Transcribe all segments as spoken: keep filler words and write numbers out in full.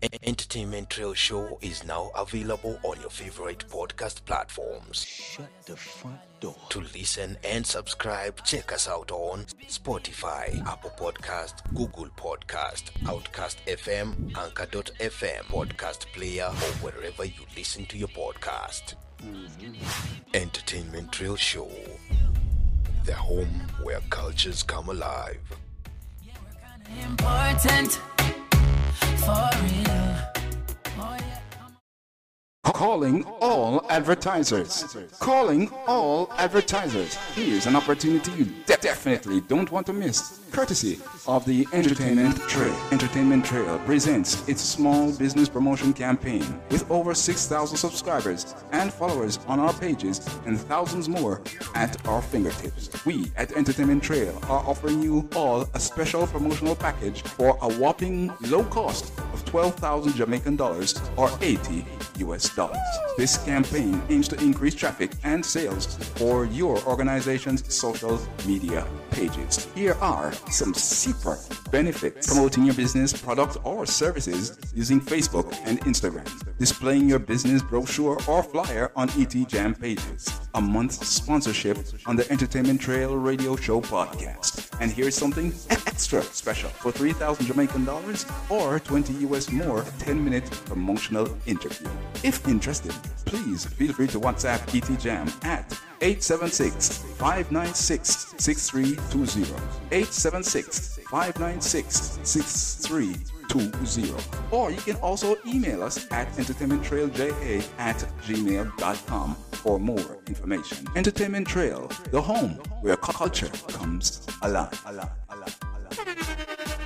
Entertainment Trail Show is now available on your favorite podcast platforms. Shut the front door. To listen and subscribe, check us out on Spotify, Apple Podcast, Google Podcast, Outcast F M, Anchor dot F M, Podcast Player, or wherever you listen to your podcast. Mm-hmm. Entertainment Trail Show, the home where cultures come alive. Important for real. Oh, yeah. Calling all advertisers. Calling all advertisers. Here's an opportunity you de- definitely don't want to miss. Courtesy of the Entertainment Trail. Entertainment Trail presents its small business promotion campaign with over six thousand subscribers and followers on our pages and thousands more at our fingertips. We at Entertainment Trail are offering you all a special promotional package for a whopping low cost of twelve thousand Jamaican dollars or eighty U S dollars. This campaign aims to increase traffic and sales for your organization's social media pages. Here are some super benefits: promoting your business, product, or services using Facebook and Instagram, displaying your business brochure or flyer on E T Jam pages, a month sponsorship on the Entertainment Trail Radio Show podcast. And here's something extra special: for three thousand Jamaican dollars or twenty U S more, ten minute promotional interview. If interested, please feel free to WhatsApp E T Jam at eight seven six, five nine six, six three two zero, eight seven six, five nine six, six three two zero, or you can also email us at entertainmenttrailja at gmail dot com for more information. Entertainment Trail, the home where culture comes alive. alive, alive, alive.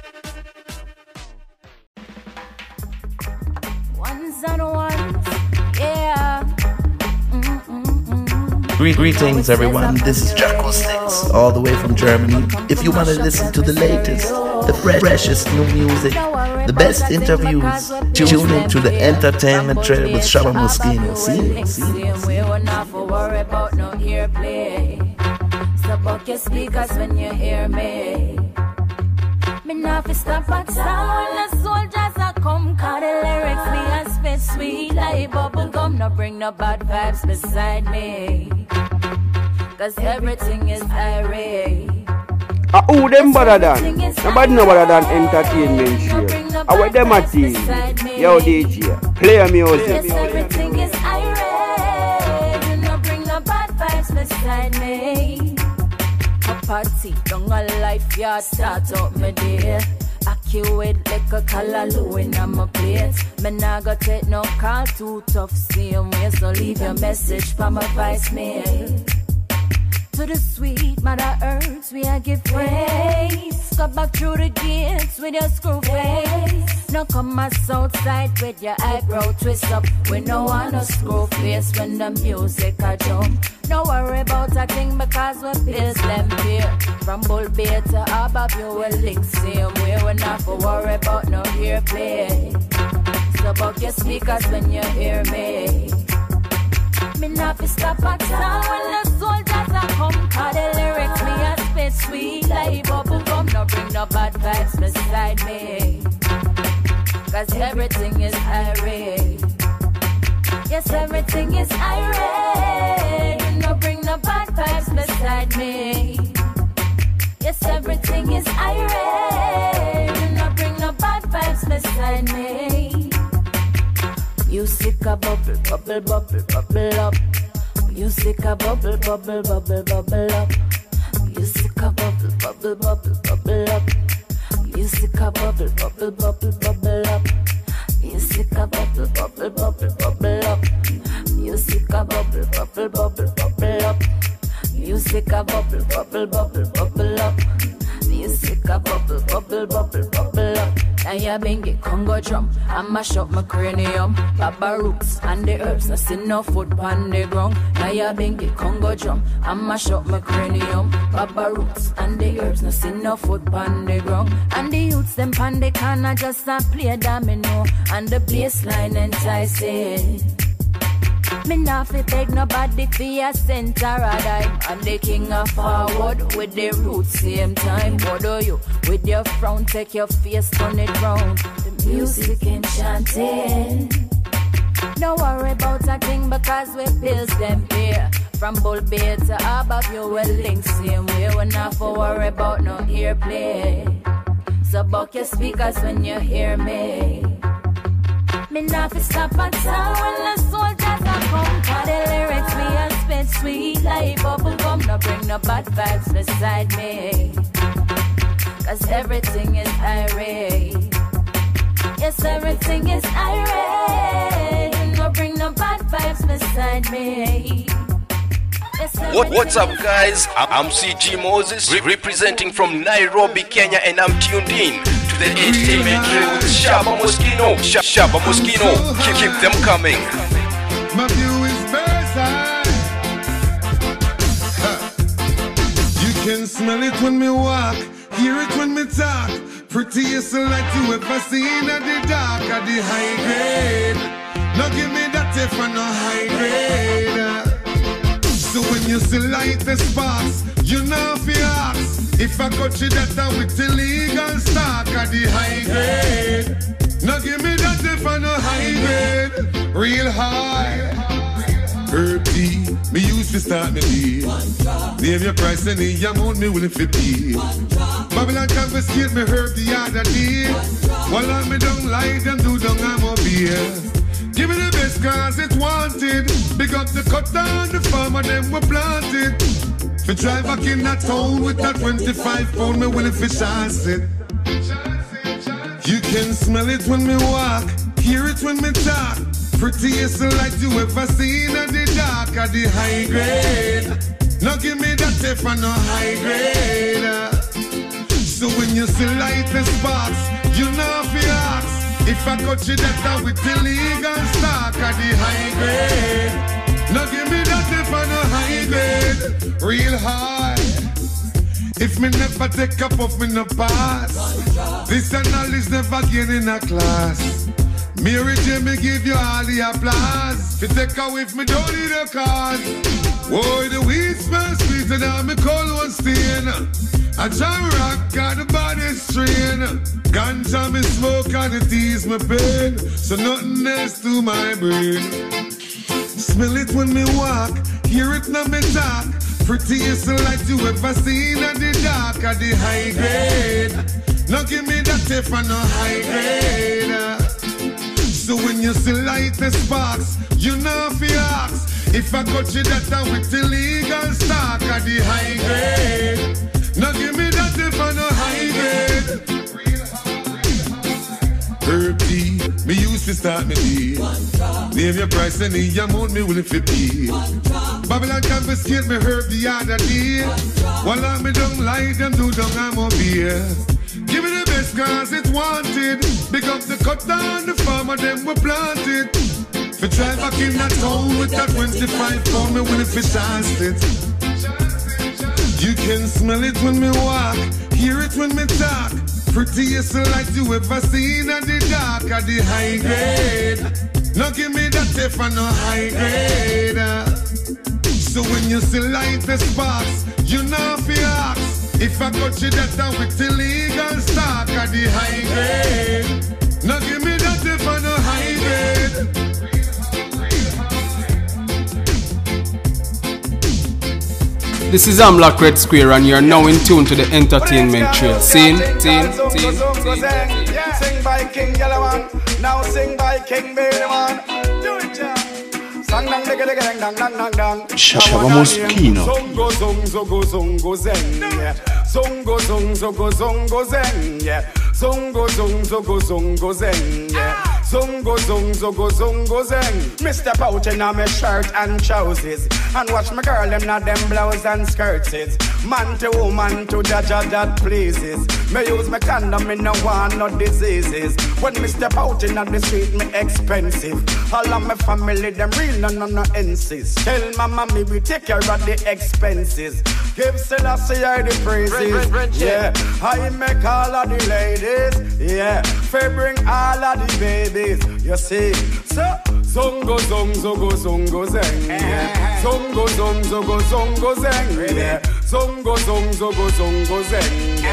Ones and ones, yeah. Greetings everyone, this is Jacko Sticks, all the way from Germany. If you want to listen to the latest, the freshest new music, the best interviews, tune in to the Entertainment Trail with Shabba Muskeno. See? See? We will not worry about no earplay. Stop up your speakers when you hear me. Me not fi stop at all. The soldiers are come, cause the lyrics me and spit sweet like bubble gum. No bring no bad vibes beside me, cause everything is irate. Ah, who them better than? Nobody no better than Entertainment Trail. Ah, what them a team? Yo, D J, play music. Yes, everything is irate. Do not bring no bad vibes beside me. A party, don't a life yard, start up my day. Accurate like a callaloo in my plate. Me nah go take no call too tough, same way. So leave your message for my voicemail. To the sweet Mother Earth, we a give praise. Go back through the gates with your screw face. No come us outside with your eyebrow twist up. We no want no screw face when the music a jump. No worry about a thing because we pills them here. From Bull Bay to Abab, you will link same way. We not for worry about no earplay. So buck your speakers when you hear me. Me not fi stop at all when the soldiers are come. Cause the lyrics me a spit sweet like bubble gum. No bring no bad vibes beside me, cause everything is irate. Yes, everything is irate. No bring no bad vibes beside me. Yes, everything is irate. No bring no bad vibes beside me. Music a bubble, bubble, bubble, bubble up. Music a bubble, bubble, bubble, bubble up. Music a bubble, bubble, bubble, bubble up. Music a bubble, bubble, bubble, bubble up. Music a bubble, bubble, bubble, bubble up. Music a bubble, bubble, bubble, bubble up. Music a bubble, bubble, bubble, bubble up. Music a bubble, bubble, bubble, bubble up. Now you bring it Congo drum and mash up my cranium. Baba roots and the herbs, I see no foot on the ground. Now you bring it Congo drum and mash up my cranium. Baba roots and the herbs, no see no foot on the ground. And the youths them pan the corner just a play domino. And the bassline enticing. Me not fi beg nobody for a center a dime. And the king of forward with the roots same time. What do you with your frown take your face turn it round? The music enchant wanted. No worry about a thing because we bills them pay. From Bull Bay to above you will link same way. We not for worry about no earplay. So buck your speakers when you hear me. Me not fi stop and sound when the soldiers a come. For the lyrics me a spit sweet like bubble gum. No bring no bad vibes beside me. Cause everything is irate. Yes, everything is irate. No bring no bad vibes beside me. What, what's up, guys? I'm C G Moses, re- representing from Nairobi, Kenya, and I'm tuned in to the entertainment drill with Shaba Moschino. Sh- Shaba Moschino, keep, keep them coming. My view is bird's eye. You can smell it when me walk, hear it when me talk. Prettiest like you ever seen at the dark, at the high grade. Now give me that if I no high grade. So when you see light the sparks, you know if you ask. If I got you that down with illegal stock at the high grade. Now give me that if I no high grade. Real high. Herb tea, me used to start me deal. Name your price and the amount me willing to pay. Babylon confiscate me herb the other day. While I me don't lie, them do don't I'm up here. Give me the best cause it's wanted. Big up the cut down the farmer, them were planted. For drive back in that town with that twenty-five pound, me willing for chance it. You can smell it when me walk, hear it when me talk. Prettiest like you ever seen at the dark, at the high grade. Now give me that if I no high grade. So when you see light the sparks, you know if you ask. If I got you that down with illegal stock at the high grade. Now give me that if I no high grade. Real high. If me never take a puff, me no pass. This knowledge never gain in a class. Mary J, me give you all the applause. If you take a whiff, me don't need a cause. Boy, the weed smells sweeter than me cold one stain. A John Rock got the body strain. Ganja me smoke and it ease my pain. So nothing else to my brain. Smell it when me walk, hear it now me talk. Prettiest like you ever seen at the dark, at the high grade. Now give me that if I no high grade. So when you see light the sparks, you know if you ask. If I got you that down with illegal stock at the high grade. Now give me that if I no high grade. Herb tea, me used to start me deal. Name your price and the amount me willing to pay. Babylon confiscate me herb the other day. While I me don't lie, them do don't I'm up here. Give me the best cause it's wanted. Big up the cut down the farmer, them were planted. For drive back in that town with that twenty-five pound, me willing to chance it. You can smell it when me walk, hear it when me talk. Prettiest like you ever seen at the dark, at the high grade. Now give me that if I no high grade. So when you see light the sparks, you know if you ask. If I got you that down with illegal stock at the high grade. Now give me that if I no high grade. This is Amlock Red Square and you are now in tune to the entertainment trail. Scene, scene, scene, scene. Sing by King Yellow, now sing by King Bailey Man. Do it, John. Shaba Moschino. Zongo zongo zongo zeng. Zongo zongo zongo zeng. Zongo zongo zongo zeng. Zongo zongo zongo zeng. Mister Pouch in my shirt and trousers, and watch my girl them not them blouse and skirts. Man to woman to jaja that pleases. Me use my condom, me no want no diseases. When me step out in the street, me expensive. All of my family them real, no no no insist. Tell mama me we take care of the expenses. Give Selassie I the praises. Bring, bring, bring, yeah, I make all of the ladies. Yeah, for bring all of the babies. You see, so zongo zongo zongo zeng. Yeah, zongo zongo zongo zeng. Yeah, zongo zongo zongo zeng. Yeah.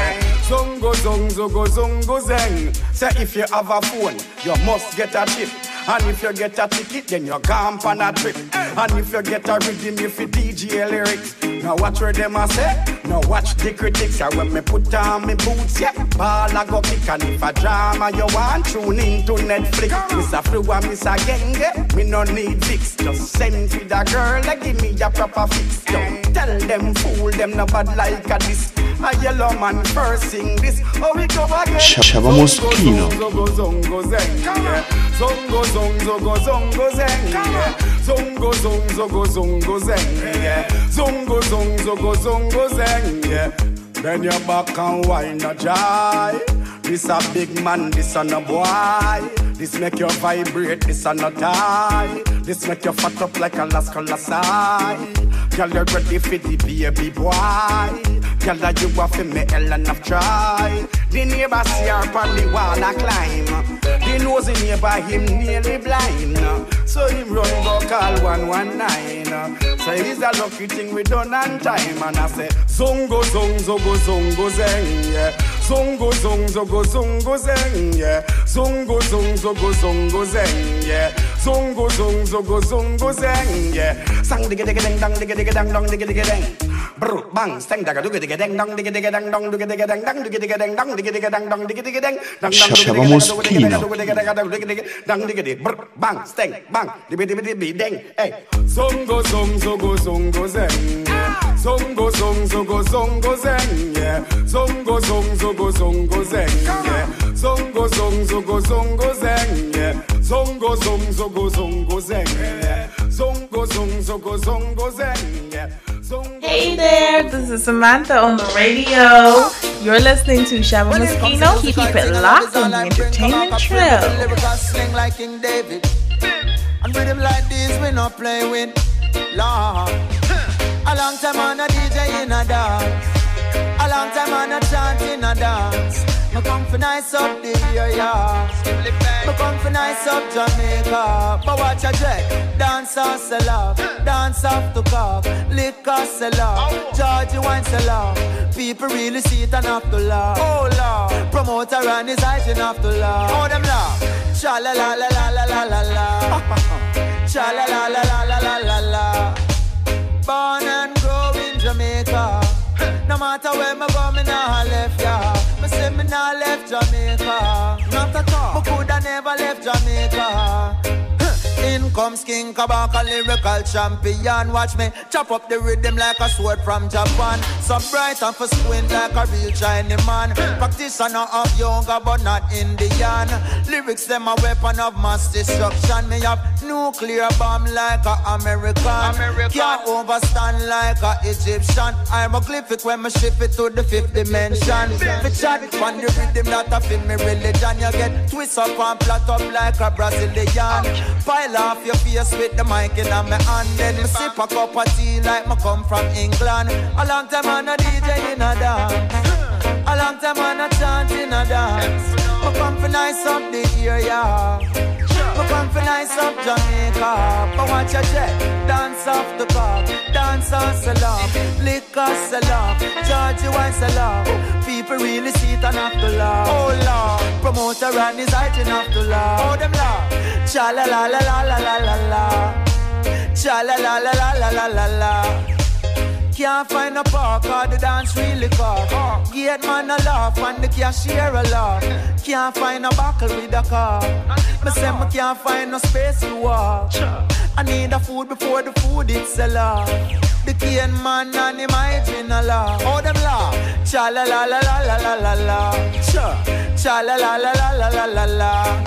Zongo zong zogo zongo zeng. Say if you have a phone, you must get a chip. And if you get a ticket, then you're gone on a trip. And if you get a rhythm, you fi D J lyrics. Now watch where them a say. Now watch the critics. And when me put on me boots, yeah, ball I go kick. And if a drama you want, tune into Netflix. Miss a flu and miss a genge, me no need fix. Just send to the girl, like give me a proper fix. Don't tell them, fool them, no bad like a this. A yellow man first sing this. Oh, we go again. Shaba Moschino. Zongo zongo zeng, yeah. Zongo zongo zongo zongo zeng, yeah. Zongo zongo zongo zongo zeng, yeah. Zongo zongo zongo zongo zeng, yeah. Bend your back and wine a jive. This a big man, this a no boy. This make you vibrate, this a no tie. This make you fat up like a Las Colasai. Girl, you ready for the baby boy. Girl, you want for me, Ellen of try. The neighbor see her on the wall a climb. The nosy neighbor, him nearly blind. So him run go call one one nine. So it's a lucky thing we done on time. And I say, zongo zong zogo zongo zeng, yeah. Zongo zong zogo zongo zeng, yeah. Zongo zong zogo zongo zeng, yeah. Zongo zong zogo zongo zeng, yeah. Sang digga digga ding dong digga digga dang dong digga digga ding. Brr bang stang daga digga digga ding dong digga digga dang dong digga digga dang dong digga digga dang dong digga digga dang dong digga digga dang dong Shaba Moschino. dang digga digga brr bang stang bang digga digga digga ding. Hey, zongo zong zogo zongo zeng, zongo zong zogo zongo zeng, yeah. Zongo zong zogo zongo zeng, yeah. Zongo zong zogo zongo zeng, yeah. Zongo zong zogo zongo zeng, yeah. Zongo zong zogo zongo zeng, yeah. Hey there, this is Samantha on the radio. You're listening to Shaba Moschino. Keep it locked on the entertainment trail. Sing like King David, and rhythm like this we not play with. Lord, a long time on a D J in a dance, a long time on a chant in a dance. Me come for nice up the area, me come for nice up Jamaica. But watch a jack, dance or sell off, dance off to cock, liquor sell off, Georgie wine sell off. People really see it and have to laugh. Oh Lord, promoter and his eyes and have to laugh. Oh them laugh, cha la la la la la la la la, cha la la la la la la la la. Born and grow in Jamaica. No matter where me go, me nah left ya. Me say me nah left Jamaica. Not at all. Me coulda never left Jamaica. In comes King Kabaka, lyrical champion. Watch me chop up the rhythm like a sword from Japan. So bright and for squint like a real Chinese man. Practitioner of yoga but not Indian. Lyrics them a weapon of mass destruction. Me have nuclear bomb like a American. American. Can't overstand like a Egyptian. I'm a glyphic when me shift it to the fifth dimension. Me chat on the rhythm that a fit me religion. You get twist up and flat up like a Brazilian. Pile off your face with the mic in my hand. Then me sip a cup of tea like me come from England. A long time on a D J in a dance, a long time on a chant in a dance. Me come for nice up the area, me come for nice up Jamaica. But watch a jet, dance off the cup, dance on salon, liquor salon, Georgie wine salon. People really see it and have to laugh. Oh Lord, promoter and his height and have to laugh. Oh them laugh, cha la la la la la la la la, cha la la la la la la la la. Can't find a park or the dance really cock. Gate man a laugh and the cashier a laugh. Can't find a buckle with a car. Me say me can't find no space to walk. I need a food before the food it's a laugh. The cane man and him hygiene a laugh. Oh them laugh, cha la la la la la la la la, cha cha la la la la la la la la.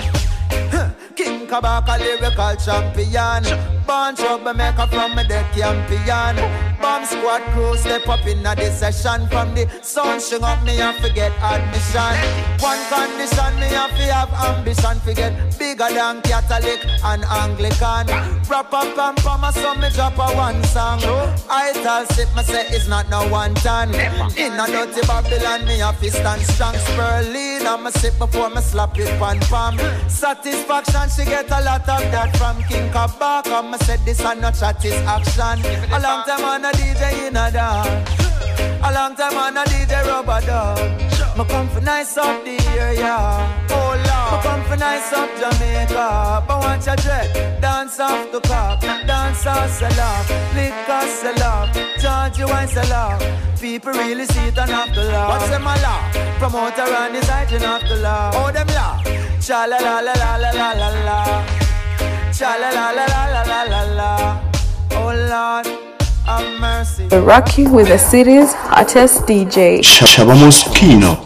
King Kabaka, lyrical champion. Born troublemaker from a dead champion. Bomb squad crew step up in a this session. From the sun string up me and forget admission. One condition me and fi have ambition. Forget bigger than Catholic and Anglican. Wrap up and promise so me drop a one song. I tell sit me say it's not no one ton. In a dirty Babylon me a fist and strong. Spurling and me sit before me slap it pan palm. Satisfaction she get a lot of that from King Kabaka. Me said this and not chat is action. A long time on a D J in a dance, a long time on a D J rubber dub. Me come for nice up the area. Oh Lord, me come for nice up Jamaica. But watch a dread, dance off the cock, dance off sell off, liquor sell off, charge you wine sell off. People really see it and have to laugh. What's them a laugh? Promoter and his hype and have to laugh. Oh them laugh. Cha la la la la la la la la. Cha la la la la la la la la. Oh Lord, have mercy. We rock you with the city's hottest D J, Shaba Moschino.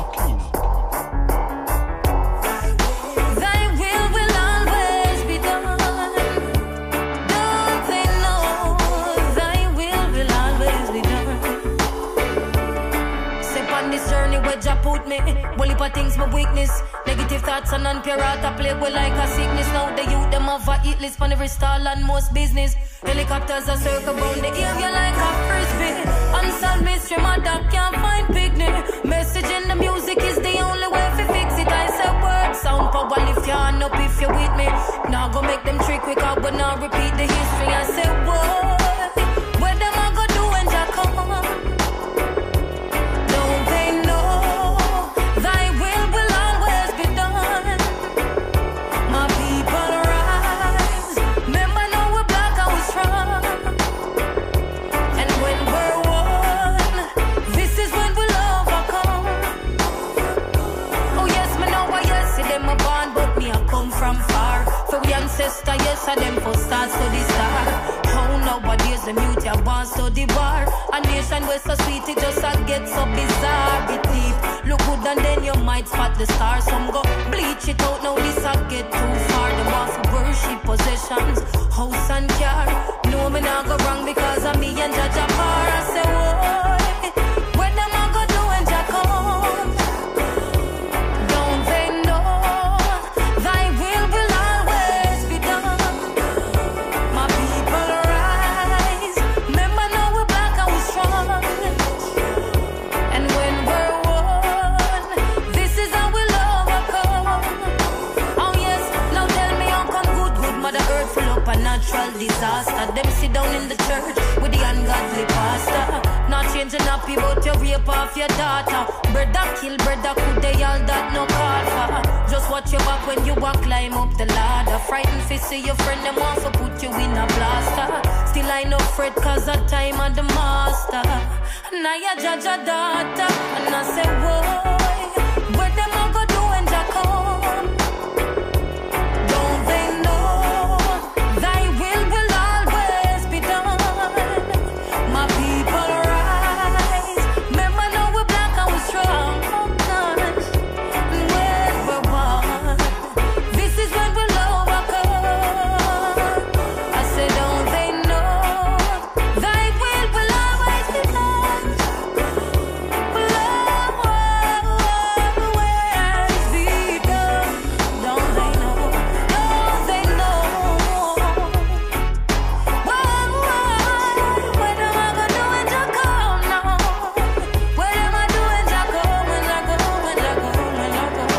Things my weakness, negative thoughts and non-pure art I play with like a sickness. Now the youth them have a eat list on every stall and most business. Helicopters are circle round the area like a frisbee. Unsolved mystery, my dog can't find picnic. Message in the music is the only way to fix it. I say word, sound power, lift your hand up if you're with me. Now go make them trick quick out, but now repeat the history. I say word, where them I go do when Jack come? Don't they know? Sister, yes, I them for stars to the star. Oh, nowadays the mute ya wants to the bar. A nation where so sweet it just a get so bizarre. Be deep, look good and then you might spot the stars. Some go bleach it out, now this a get too far. Them want for worship possessions, house and car. No, me not go wrong because of me and Jaja Par. I say, whoa, where them I go do when Jaja come? Don't they know thy will will disaster. Them sit down in the church with the ungodly pastor. Not changing up about your rape off your daughter. Brother kill brother, could they all that no call for? Just watch your back when you walk, climb up the ladder. Frightened to see your friend, them want to put you in a blaster. Still I no fret cause the time of the master. Now you judge a daughter. And I say, whoa, where them I go do when Jack come? Don't they know thy will will always be done? My people rise. Remember now we're black and we're strong. And when we're one, this is when we'll overcome. I said, don't they know thy will will always be done? Will always be done. Don't they know? Don't they know? Whoa, what am I gonna do when you come now? What am I doing when you come, when you go, when you go, when you go?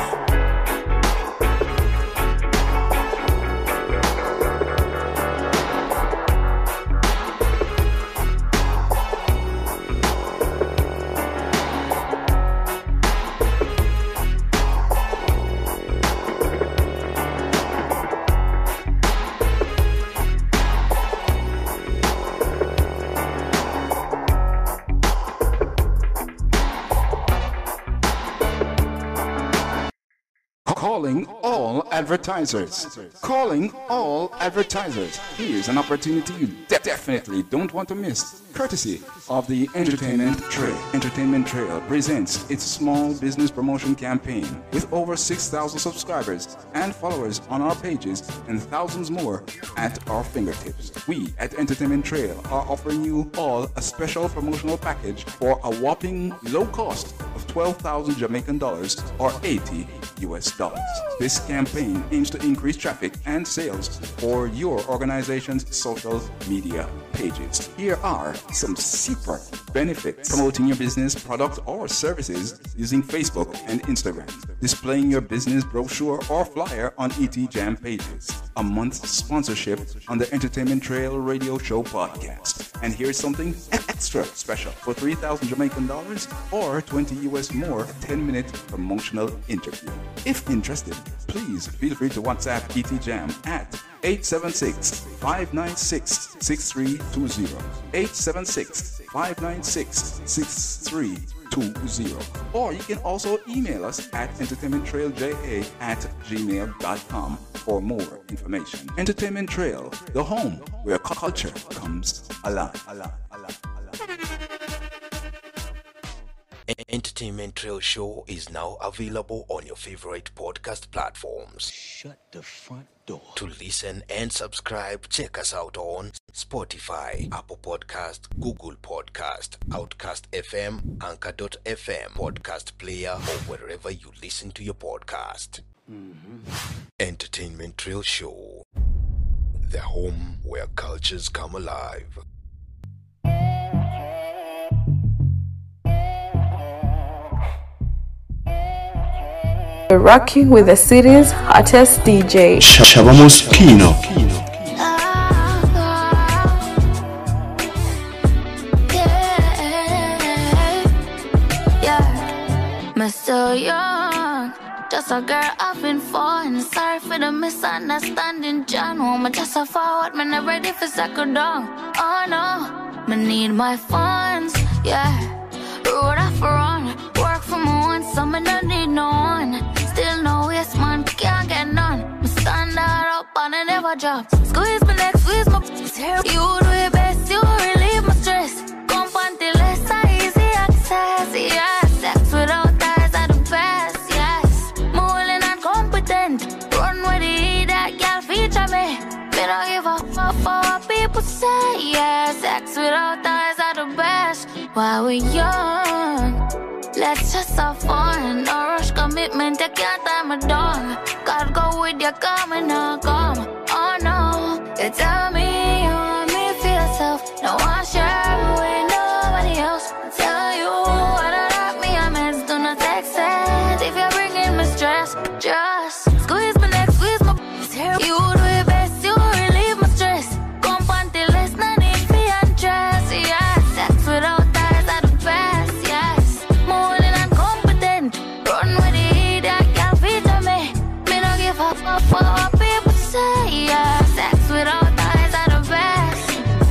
Calling all advertisers. Calling all advertisers. Here's an opportunity you de- definitely don't want to miss. Courtesy of the Entertainment Trail. Entertainment Trail presents its small business promotion campaign with over six thousand subscribers and followers on our pages and thousands more at our fingertips. We at Entertainment Trail are offering you all a special promotional package for a whopping low cost of twelve thousand Jamaican dollars or eighty U S dollars. This campaign aims to increase traffic and sales for your organization's social media pages. Here are some super benefits. Promoting your business, product, or services using Facebook and Instagram. Displaying your business brochure or flyer on E T Jam pages. A month's sponsorship on the Entertainment Trail Radio Show podcast. And here's something extra special. For three thousand Jamaican dollars or twenty U S more, ten minute promotional interview. If interested, please feel free to WhatsApp E T Jam at eight seven six, five nine six, six three two zero. eight seven six, five nine six, six three two zero. Or you can also email us at entertainmenttrailja at gmail dot com for more information. Entertainment Trail, the home where culture comes alive. alive, alive, alive. Entertainment Trail Show is now available on your favorite podcast platforms. Shut the front door. To listen and subscribe, check us out on Spotify, Apple Podcast, Google Podcast, Outcast F M, Anchor dot F M, Podcast Player, or wherever you listen to your podcast. Mm-hmm. Entertainment Trail Show, the home where cultures come alive. We're rocking with the city's hottest D J, Shaba Moschino. I'm still young, just a girl I've been falling. Sorry for the misunderstanding, John. Woman, just a forward, man, I'm ready for second down. Oh no, me need my funds, yeah. Road off run, work for my own, so me don't need no one. Still no waste, man, can't get none. Me stand up and I never drop. Squeeze my neck, squeeze my hair. You do your best, you relieve my stress. Come panty less, easy access, yeah. Sex without ties are the best, yes. Moving and competent, run with it, that girl feature me. Me don't give a fuck for what people say, yeah. Sex without ties are the best. While we young, let's just have fun. No rush commitment, I can't tie my dog. Gotta go with your come and not come. Oh no, you tell me you want me for yourself. No one share with nobody else. I tell you what I like me, I'm heads, do not text it. If you're bringing me stress, just squeeze my neck, squeeze my hair. You do your best, you relieve my stress. Come panty less, no need for undress, yeah. Sex without for what people say, yeah. Sex without ties are the best.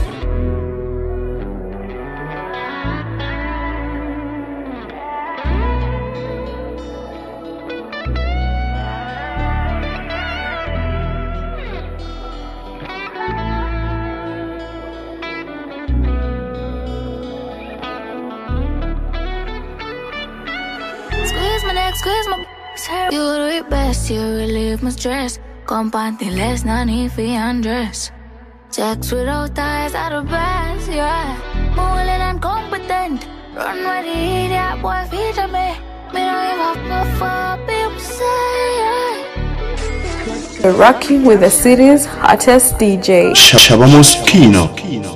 Squeeze my neck, squeeze my hair. You do your best, you relieve my stress. Come panty less, no need for undress. Sex without ties are the best, yeah. Moving and competent, run with the idiot boy feature me. Me don't give a fuck for what people say, yeah. We're rocking with the city's hottest D J, Shaba Moschino.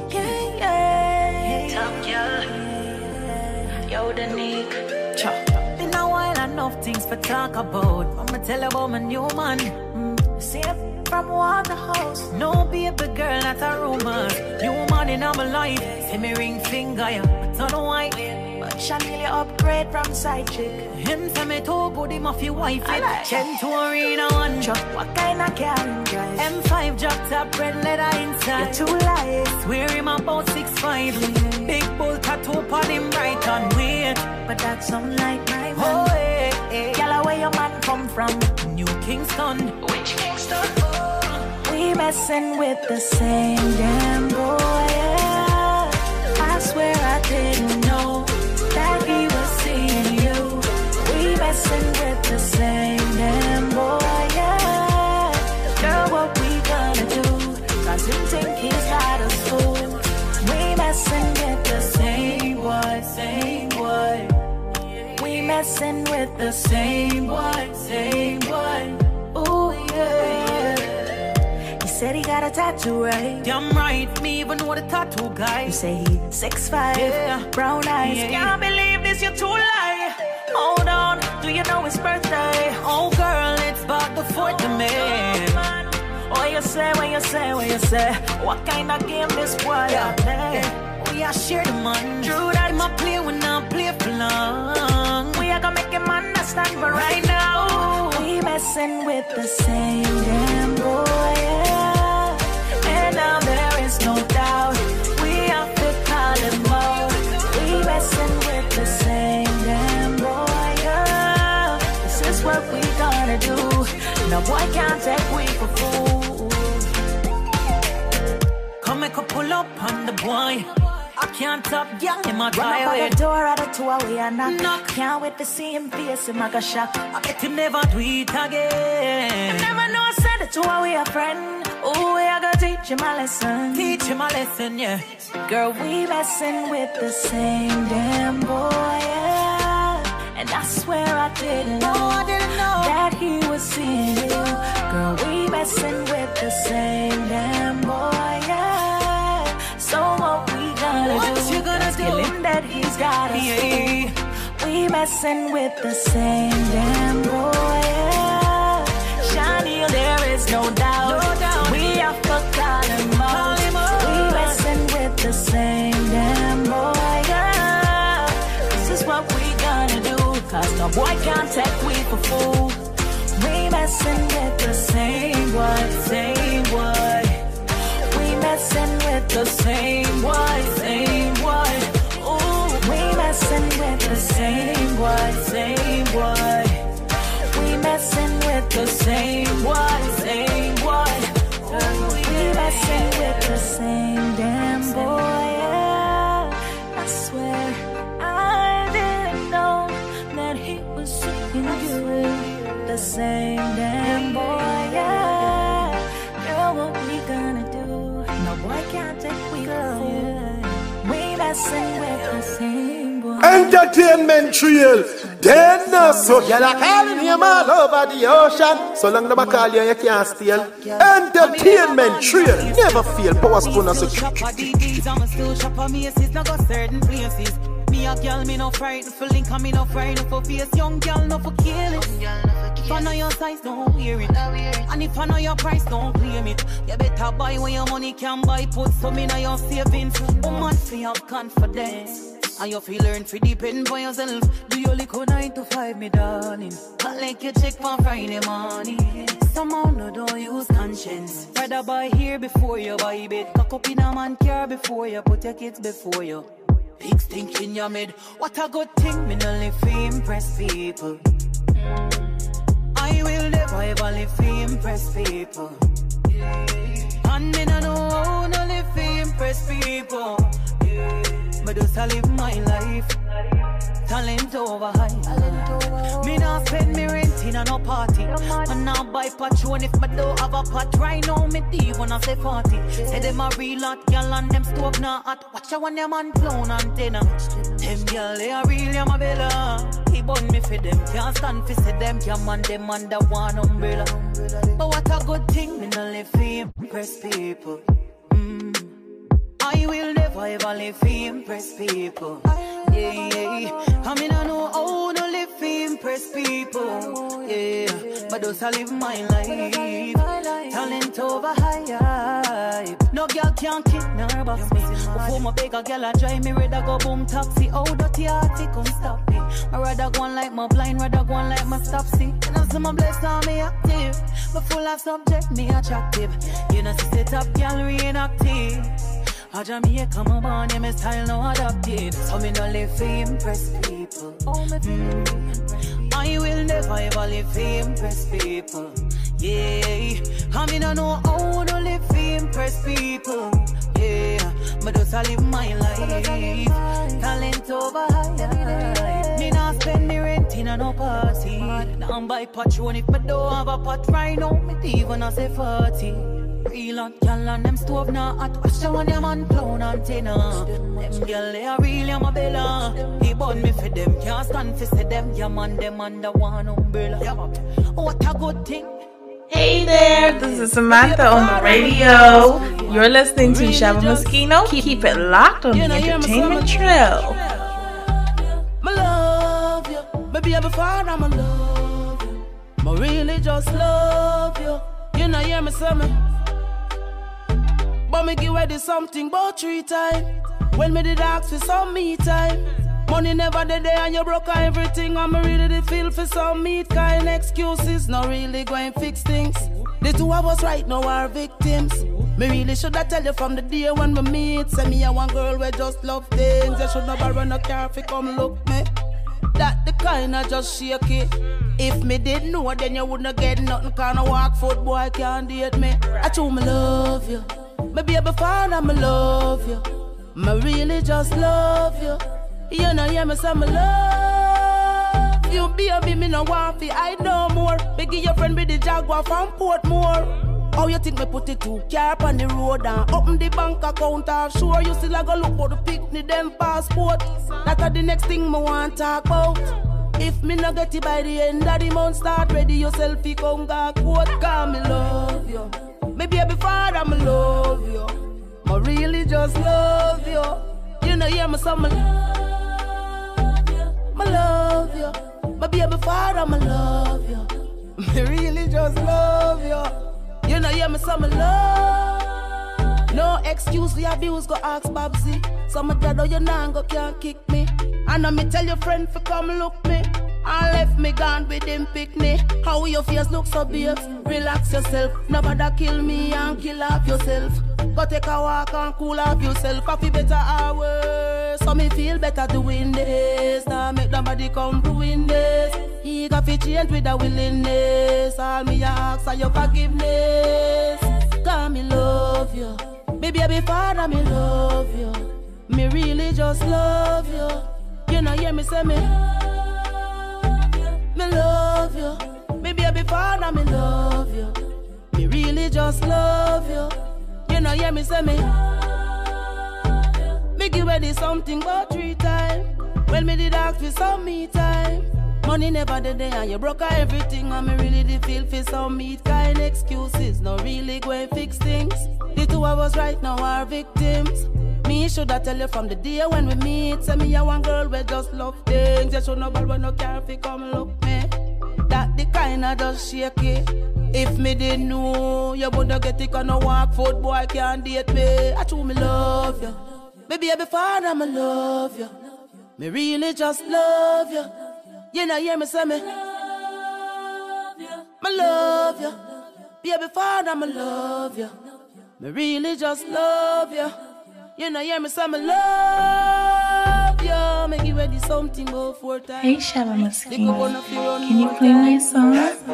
Been a while, enough things for talk about. I'ma tell you about my new man. Mm, see it from Waterhouse. No baby girl, not a rumor. New man in my life. See me ring finger, yeah. I don't know why, but Chanel upgrade from side chick. Him say me too good, him off your wife. Like Chen to arena one truck. What kind of car him drive? M five drop top, red leather inside. You're too light. Swear him about six five. Big bull tattoo on him right on weird. But that's some like my man. Oh, hey, hey. Girl, where your man come from? New Kingston. Which Kingston? Oh. We messing with the same damn boy, yeah. I swear I didn't know that he was seeing you. We messing with the same damn boy, yeah. Girl, what we gonna do? Cause him think he's got a fool. We messing with the same boy, same boy. We messing with the same boy, same boy. Ooh, yeah. said he got a tattoo, right? Damn right, me even know the tattoo guy. You say he six five, yeah. Brown eyes. Yeah. Can't believe this, you're too lie. Hold on, do you know his birthday? Oh girl, it's about the fourth of May. What you say, what you say, what you say? What kind of game this boy yeah. play? We are share the man. True that my play when I play for long. We are gonna make him understand, but right now we messing with the same damn boy, yeah. And now there is no doubt we have to call him out. We messing with the same damn boy, yeah. This is what we gonna do. No boy can't take we for fool. Come make a pull up on the boy. I can't stop young in my driveway. Run up the door at the two we are knock. knock. Can't wait to see him face him like a shock. I bet him never do it again. I never know I said the two we are friend. Oh, we are gonna teach him a lesson. Teach him a lesson, yeah. Girl, we messing with the same damn boy, yeah. And I swear I didn't know, no, I didn't know that he was seeing you. Girl, we messing with the same damn boy, yeah. So what we gonna what do? You gonna do? Kill him that he's got us yeah. We messing with the same damn boy, yeah. Shiny, there is no doubt, no doubt. We have to call him out. We messing with the same damn boy, yeah. This is what we gonna do, cause no boy can't take we for fool. We messing with the same boy, same boy. We messing with the same boy, same boy. Ooh, we messing with the same boy, same boy. We messing with the same boy, same boy. Ooh, we messing with the same damn boy, yeah. I swear I didn't know that he was seeing you. The same damn boy, yeah. Girl, what we gonna do? No boy can't take we girl, yeah. We messing with the same boy. Entertainment Trail. Then no so y'all are calling him all over the ocean. So long the call you, you can't steal. Entertainment Trail. Never feel power spoon as a I'm still shop on me, it's not got certain places. Me a girl, me no frightened for link, and me no frightened for face. Young girl, no for kill it. If I know your size, don't wear it. And if I know your price, don't claim it. You better buy when your money can buy. Put some in your savings. Woman, feel have confidence. And you feel learn to depend for yourself. Do your little nine to five, me darling. But like you check for Friday morning. Somehow no don't use conscience. Rather buy here before you buy bed. Cock up in a man car before you put your kids before you. Big stink in your mid. What a good thing, me no live to impress people. I will never ever live to impress people. And me no know how no live to impress people. But just I live my life. Talent over high. Me not spend me rent in a no party. And now buy patron if me don't have a pot. Right now me deep when I say forty. Say them a real hot girl and them stove not hot. Watch out when them man clown antenna. Them girl they a real yama bella. He burn me for them. Can't stand for say them jam and them under one umbrella. But what a good thing me no live for impress people. Mm. I will never ever live to impress people. Yeah, yeah. I mean I know how to live to impress people. Yeah, but those I live my life. Talent over high. No girl can kidnap box me. Before my beg a girl I drive me, rather go boom taxi. Oh, dirty hearty come stop me. I rather go on like my blind, rather go on like my stop see. And I see my blessed on me active. But full of subject me attractive. You know see set up gallery inactive. I Jamaica, my born, yeah, my style no adapted. So me no live to impress people. Mm. I will never ever live to impress people. Yeah, I mean I know how to live to impress people. Yeah, but just I live my life. Talent over high. Me not spend me rent in a no party. Now buy patron if me don't have a pot right now. Me even I say forty. Real hot girl and them stove not hot. Watch out when your man clown antenna. Them girl they are real yama bella. He burn me for them. Can't stand for say them. Your man them under one umbrella. What a good thing. Hey there, there, this is Samantha on the radio. You're listening to Shabba Moschino. Keep it locked on the Entertainment Trail. I love you, baby, I'm before I'm a love you. I really just love you. You know, hear me say me. But me give ready something about three times. When me did ask for some me time. Money never did there and you broke everything. I'm really the feel for some meat kind excuses. Not really going fix things. The two of us right now are victims. Me really should have tell you from the day when we meet. Say me a one girl we just love things. You should not borrow no car if you come look me. That the kind of just shake it. If me didn't know then you wouldn't get nothing. Can't walk foot boy can't date me. I told me love you. Me baby father me love you. Me really just love you. You know hear me say me love you. Baby me no want fi I no more. Biggie your friend with the Jaguar from Portmore. How you think me put it two car on the road and open the bank account offshore? You still a go look for the picnic them passport. That are the next thing me want talk about. If me no get it by the end of the month, start ready yourself you come go quote. Cause me love you. Me baby father me love you. Me really just love you. You know hear me say me love you. Me love you. Me baby father me love you. Me really just love you. You know, hear me say me love. No excuse for abuse, go ask Babsy. Some of that you nah go can't kick me. I know me tell your friend for come look me. I left me gone with him picnic. How your face look so big. Relax yourself. Nobody kill me and kill off yourself. Go take a walk and cool off yourself. I feel better hours. So me feel better doing this. Now make nobody come ruin this. He got to change with a willingness. All me ask are your forgiveness. Cause me love you. Baby, baby father, me love you. Me really just love you. You know hear me say me me love you. Baby, baby father, me love you. Me really just love you. You know hear me say me me give ready something about three times. When me did ask for some me time. Money never did there and you broke everything. And me really did feel for some meat kind excuses. No really go and fix things. The two of us right now are victims. Me should I tell you from the day when we meet. Say me a one girl we just love things. You should know about when no care if you come look me. That the kind of just shake it. If me didn't know you wouldn't get it. Cause no walk foot boy can't date me. I told me love you. Baby baby father me love you. Me really just love you. You know hear me say me love you. Me love you. Baby father me love you. Me really just love you. You know hear me say me love you. Make you ready something go four times. Hey Shabba Moschino, can you play my song?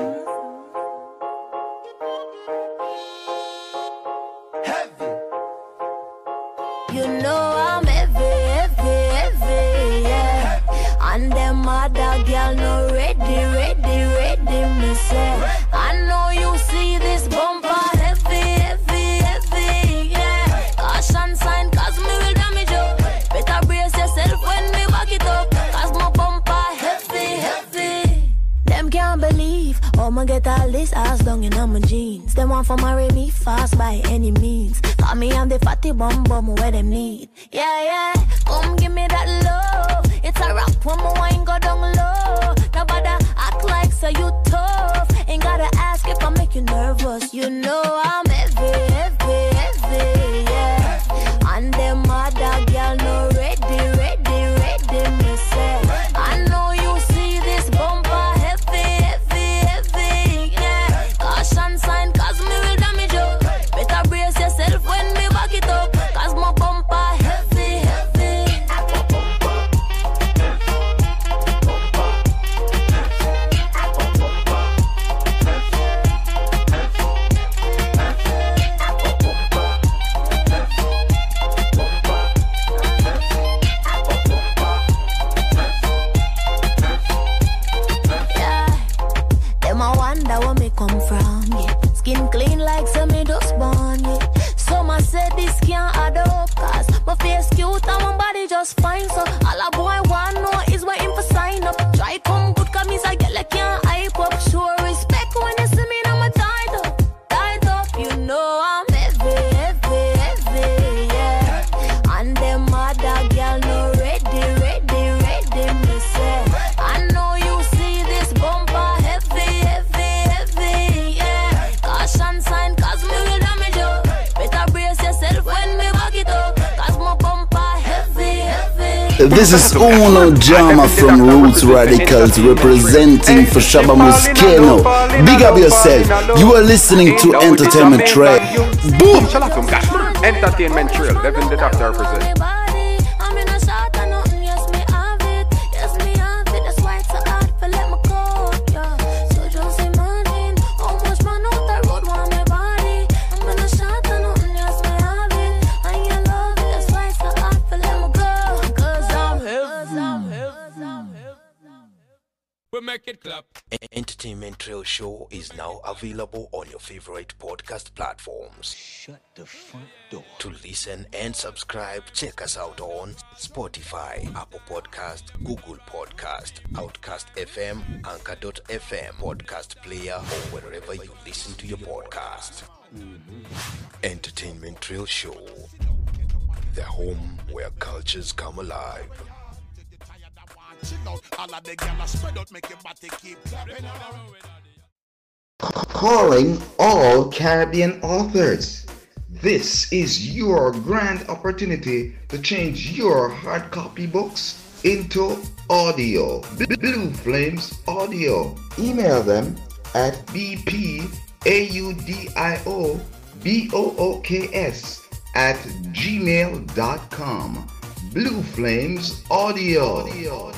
You know I'm heavy, heavy, heavy, yeah. And them other girl no ready, ready, ready, me say. I know you see this bumper heavy, heavy, heavy, yeah. Caution sign, cause me will damage you. Better brace yourself when me back it up. Cause my bumper heavy, heavy. Them can't believe, oh my get all this ass down in my jeans. Them want for marry me fast by any means. Call me I'm the fatty bum bum where them need. Yeah, yeah, come give me that love. It's a rap when my wine go down low. Nobody act like so you tough. Ain't gotta ask if I make you nervous. You know I'm heavy, heavy, heavy, yeah. And them other girl no ready, ready, ready, me say. I know you see this bumper heavy, heavy, heavy, yeah. Caution sign, cause me will damage you. Better brace yourself when me back it up. Cause my bumper heavy, heavy. This is Uno Jama from Roots Radicals representing for Shabba Muskeno. Big up yourself. You are listening to Entertainment Trail. Boom! Entertainment Trail. Devin the Doctor represent. Make it clap. Entertainment Trail Show is now available on your favorite podcast platforms. Shut the front door. To listen and subscribe, check us out on Spotify, Apple Podcast, Google Podcast, Outcast F M, Anchor dot F M, Podcast Player, or wherever you listen to your podcast. Mm-hmm. Entertainment Trail Show, the home where cultures come alive. Calling all Caribbean authors. This is your grand opportunity to change your hard copy books into audio. Blue Flames Audio. Email them at b p a u d i o b o o k s at gmail dot com. Blue Flames Audio.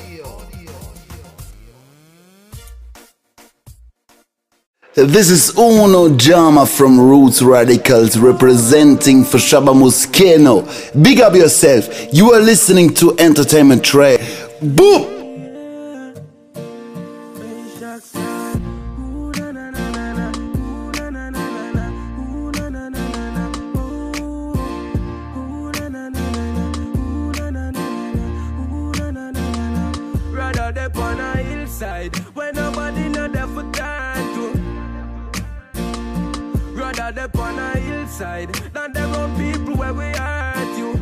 This is Uno Jama from Roots Radicals representing for Shabba Muskeno. Big up yourself. You are listening to Entertainment Trail. Boom! Rather they on a hillside when nobody know there for time to. Rather they on a hillside than there on people where we hurt you.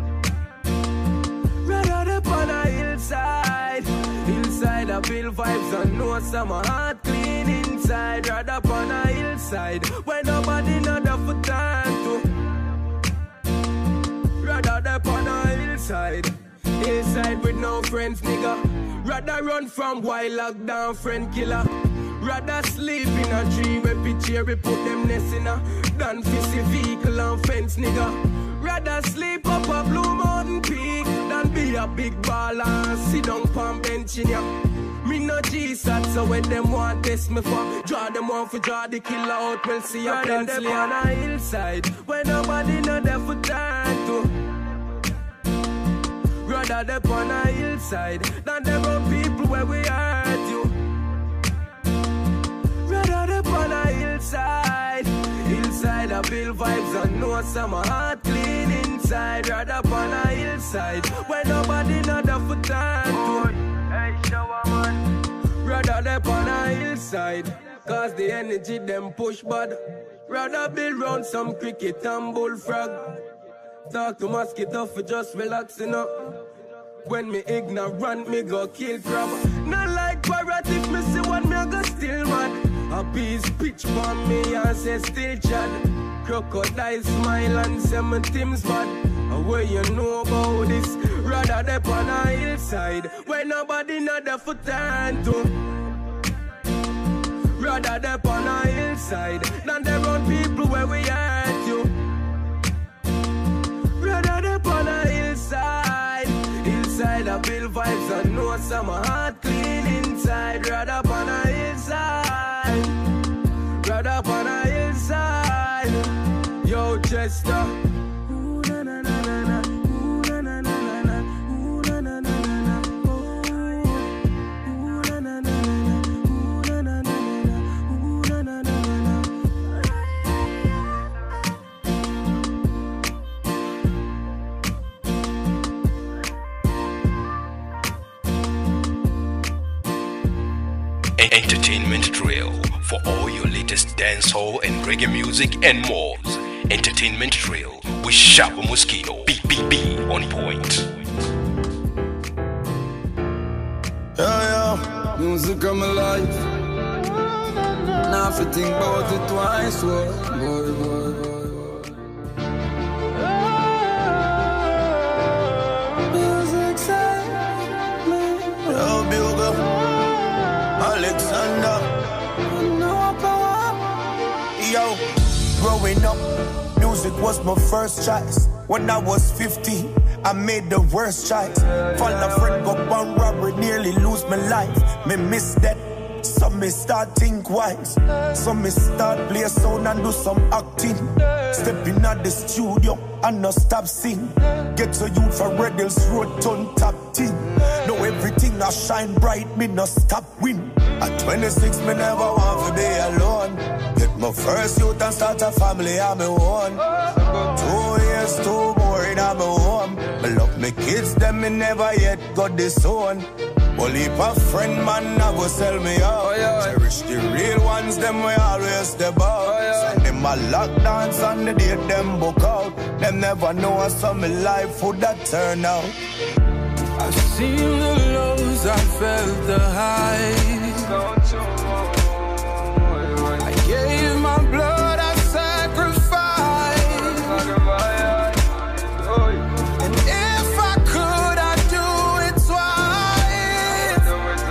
Rather they on a hillside, hillside I feel vibes and know some heart clean inside. Rather on a hillside when nobody know there for time to. Rather they on a hillside, hillside with no friends, nigga. Rather run from wild lockdown friend killer. Rather sleep in a tree where picture we put them nest in a than fizzy vehicle and fence, nigga. Rather sleep up a Blue Mountain Peak than be a big baller and sit down palm bench in ya. Me no G-sat, so when them want test me for draw them on for draw the killer out, we'll see a pencil on a hillside when nobody know there for time to. Rather they on a hillside than them on people where we hurt you. Rather they on a hillside, hillside I feel vibes and know some heart clean inside. Rather on a hillside where nobody know there for time to. Hey, shower man. Rather they on a hillside cause the energy them push bad. Rather build round some cricket and bullfrog. Talk to mosquito for just relaxing up. When me ignorant, me go kill crab. Not like parrot if me see one, me I go still mad. A piece pitch for me and say still chat. Crocodile smile and say my team's bad. Where you know about this? Rather they on a hillside where nobody know there for time to. Rather they on a hillside than there on people where we hurt you. Rather they on a hillside, hillside I feel vibes and know some heart clean inside. Rather on a hillside, rather on a hillside. Yo Chester. Entertainment Trail for all your latest dancehall and reggae music and more. Entertainment Trail with Shabba Muskeno. B B B on point. Yeah, yeah, music come alive. Now if you think about it twice, boy, boy, boy, boy, boy. Music's Growing up, music was my first choice. When I was fifteen, I made the worst choice. Fall a friend, go bomb robbery, nearly lose my life. Me miss that, so me start think wise. So me start play a sound and do some acting. Stepping at the studio and no stop sing. Get to you for Red Hills Road, turn top team. Know everything I shine bright, me no stop win. At twenty-six, me never want to be alone. Get my first youth and start a family on my own. Two years too boring on my home. Me love me kids, them me never yet got this own. Well, if a friend man I go sell me out. Oh, yeah. Cherish the real ones, them we always step out. Oh, yeah. Send them a lock dance and the date them book out. Them never know how some life would that turn out. I've seen the lows, I felt the highs. I gave my blood, I sacrificed. And if I could, I'd do it twice.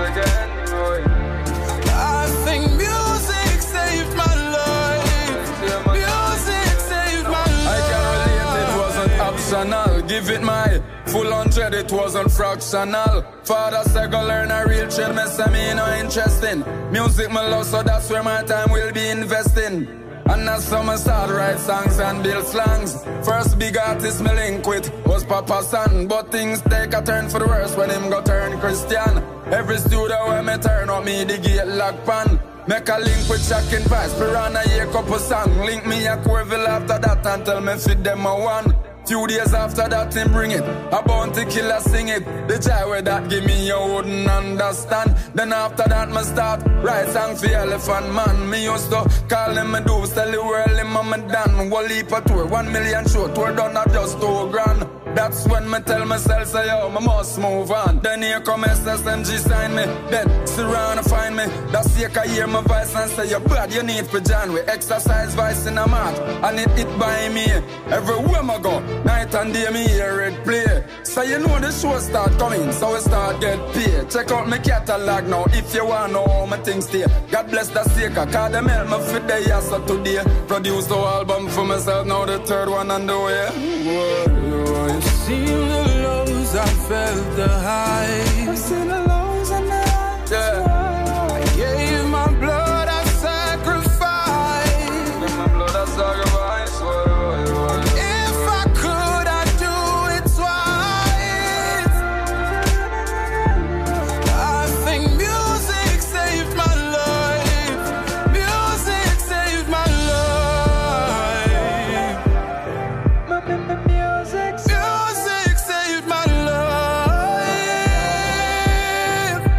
I think music saved my life. Music saved my life. I can relate, it wasn't optional. Give it my full hundred, it wasn't fractional. Father said go learn a real trade, me say me no interesting. Music me love, so that's where my time will be investing. And that's how I start write songs and build slangs. First big artist me link with was Papa San. But things take a turn for the worse when him go turn Christian. Every studio where me turn up me the gate lock pan. Make a link with Jack and Vice, Piranha hear couple song. Link me a Corville after that and tell me fit them a one. Few days after that him bring it, a bounty killer sing it. The joy where that give me you wouldn't understand. Then after that me start write song for Elephant Man. Me used to call him a do, tell the world him a me done. One leap a tour, one million show, tour done not just two grand. That's when me tell myself say yo, me must move on. Then here come S S M G sign me, then still round to find me. That's here I hear my voice and say you bad, you need for John. We exercise voice in a mat, and it hit by me. Everywhere I go, night and day me hear it play. So you know the show start coming, so we start get paid. Check out my catalog now if you want know how my things stay. God bless the Seeker, cause them help me for the years of today. Produce the album for myself, now the third one on the way. Whoa, I've seen the lows, I felt the highs. I've seen the lows and the highs. Yeah. I gave my blood, I sacrificed. Give my blood, I sacrificed. Whoa, whoa, whoa. If I could, I'd do it twice. I think music saved my life. Music saved my life. Music Music saved my life.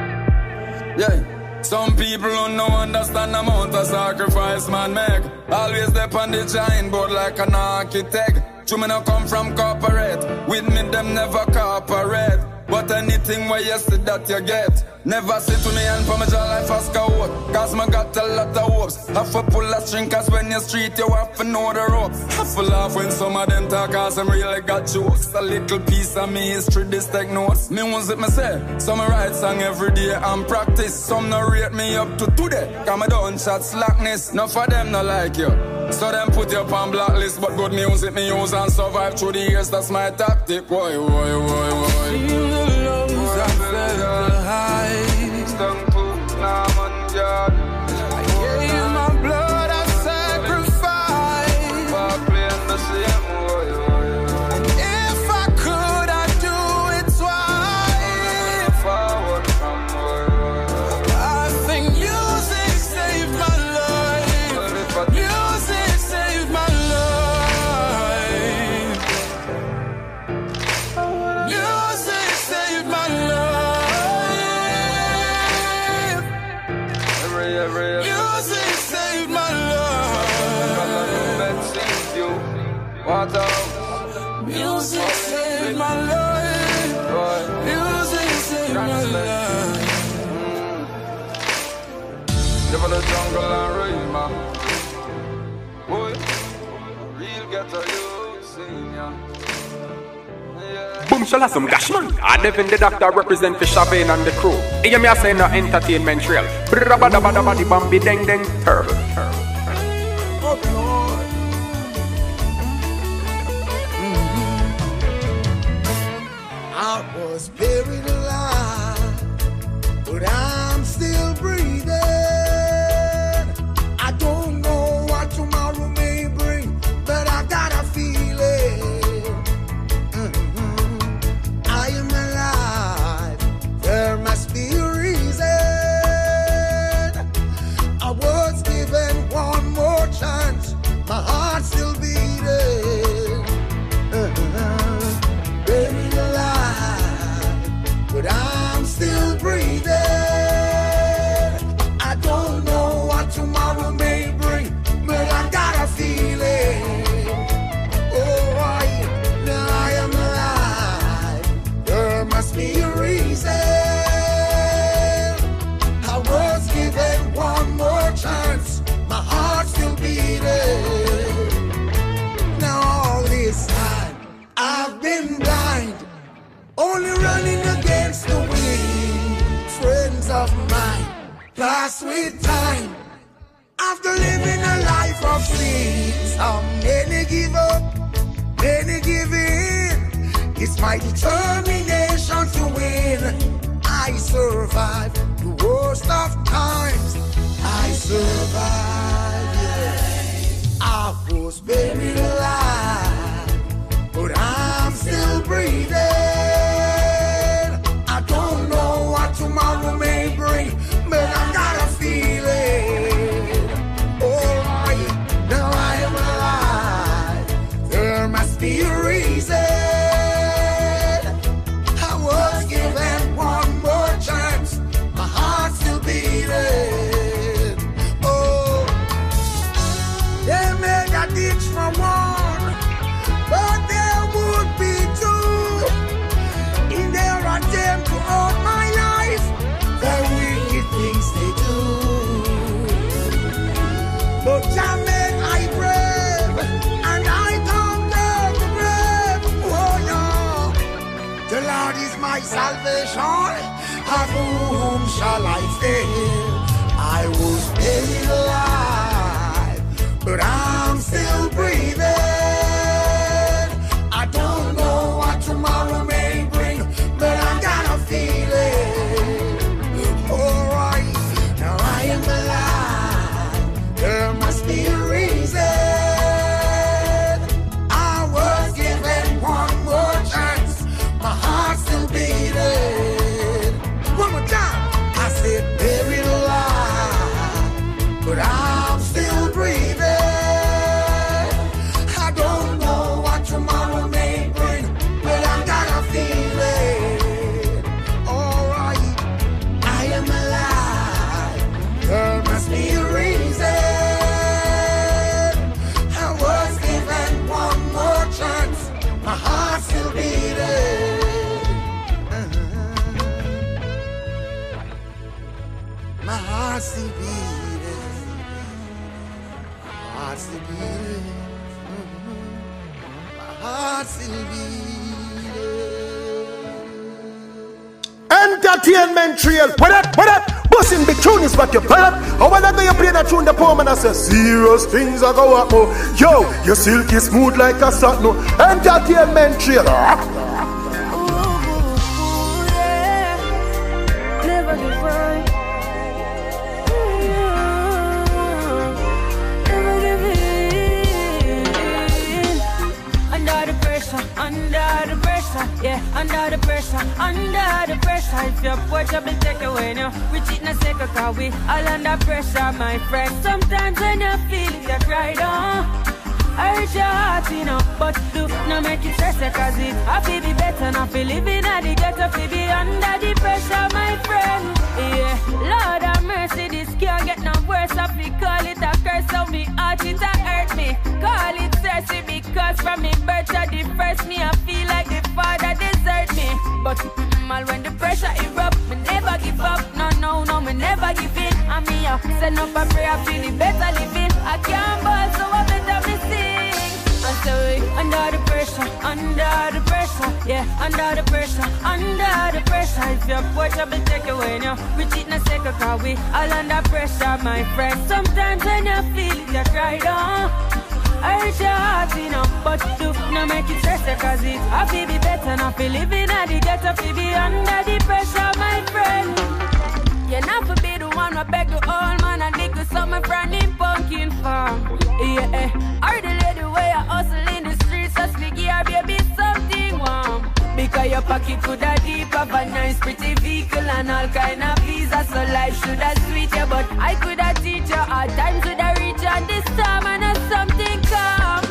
Yeah, some people don't know understand the amount of sacrifice man make. Always step on the giant board like an architect. You me no come from corporate, with me them never cooperate. But anything where you see that you get. Never sit to me and for my jaw life ask a vote. Cause me got a lot of hopes. Have to pull a string cause when you street you have to know the ropes. Have to laugh when some of them talk cause them really got jokes. A little piece of me history this take notes. Me music me say, some write song every day and practice. Some no rate me up to today. Cause me don't chat slackness. None for them no like you. So them put you up on blacklist. But good music me use and survive through the years. That's my tactic. Why, why, why, why? Seen the lows, I felt the highs. I gave my blood, I sacrificed. And if I could, I'd do it twice. I think music saved my life. Music saved my life. Music saved my life. Music saved my life. Music saved my life. Music saved my life. Live in the jungle and rain, man. Boy, real ghetto youth senior. Boom shalasum gash man. I live in the doctor represent for Chavane and the crew. Hear me a say no entertainment trail. Brabba dabba dabba di bambi deng deng. Terrible, terrible. my determination to win. I survived the worst of times. I survived, yeah. I was buried alive, but I'm still breathing. I don't know what tomorrow may bring, but I got a feeling. Alright, now I am alive. There must be a reason. I was given one more chance. My heart's still beating. Oh, they made a ditch for one, but there would be two in their attempt to hold my life. The wicked things they do, but Jah made I brave, and I conquered the grave. Oh no, the Lord is my salvation. Of whom shall I fear? I was buried alive, but I'm still breathing. I don't know what tomorrow may bring, but I got a feeling. Alright, now I am alive. There must be a reason. I was given one more chance. My heart's still beating. One more time. I said buried alive, but I'm still breathing. I don't know what tomorrow may bring, but I got a feeling. Alright, I am alive. There must be a reason. I was given one more chance. My heart's still beating. My heart's still beating. My heart's still beating. My heart's still beating. Entertainment trail. What up? What up? Busting big tune is what you play up. Or when I go you play that tune, the poor man I say serious things are go up. Oh. Yo, your silky smooth like a satin. No. Entertainment trail. Never define. Under the pressure, under the pressure, yeah, under the pressure, under the pressure. If your porch up and take away now, we cheat na say cause we all under pressure, my friend. Sometimes when you feel it, you cry down. Hurt your heart, you know, but do not make it stress, cause it I feel be better, not feel living at the ghetto, feel be under the pressure, my friend. Yeah, Lord have mercy, this can't get no worse. I feel call it a curse, so me heart it a hurt me. Call it thirsty because from me birth to the first me, I feel like the father desert me. But mm, when the pressure erupt, me never give up. No, no, no, me never give in. I mean, I send up a prayer, I feel it better living. I can't ball, so I better me sing. I'm sorry, under the pressure, under the pressure, yeah, under the pressure, under the pressure. If your porch up and take away now, we cheat na say cause we all under pressure, my friend. Sometimes when you feel it, you cry down. Hurt your heart, you know, but do not make it stress, cause it I feel be better, not feel living at the ghetto, feel be under the pressure, my friend. You're not for be the one who beg the old man and lick something from him pumpkin farm. Yeah, eh. Or the lady where you hustle in the streets, so slick your baby something warm. Because your pocket could have deep, have a nice pretty vehicle and all kind of visa. So life should have sweet you, but I could have teach you hard times would have reach you this time and have something come.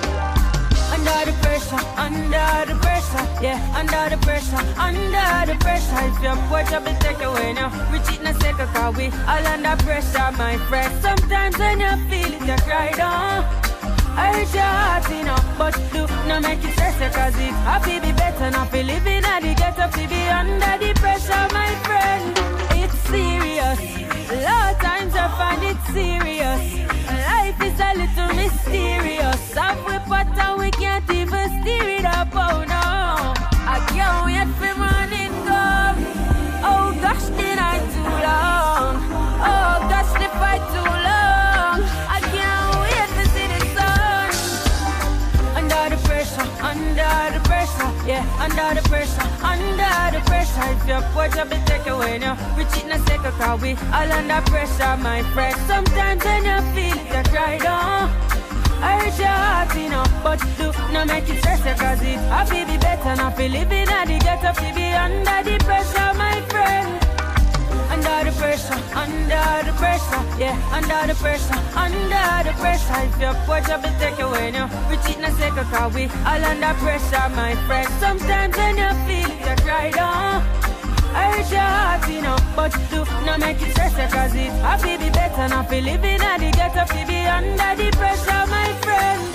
Under the pressure, under the pressure, yeah, under the pressure, under the pressure. If your porch up and take away now, we cheat na say cause we all under pressure, my friend. Sometimes when you feel it, you cry down. Hurt your heart, you know, but do not make it stress, cause it I feel be better, not feel living at the ghetto, feel be under the pressure, my friend. It's serious, a lot of times I find it serious. Life is a little mysterious. Have we pot and we can't even steer it up, oh no. I can't wait for morning come. Oh gosh, did I too long? Oh gosh, the fight too long. I can't wait to see the sun. Under the pressure, under the pressure, Yeah, under the pressure, under the pressure. If your put up, it take away now. We cheat in a second, cause we all under pressure, my friend. Sometimes when you feel it, you cry down. I hurt your heart, you know, but do not make it stress you, cause it I feel be better, not feel living at the ghetto, feel be under the pressure, my friend. Under the pressure, under the pressure, yeah, under the pressure, under the pressure. If you put up, it take away now. We cheat in a second, cause we all under pressure, my friend. Sometimes when you feel it, you cry down. I hurt your heart, you know, but do not make it stress you, cause it I feel be better, not feel living at the ghetto, feel be under the pressure, my friend.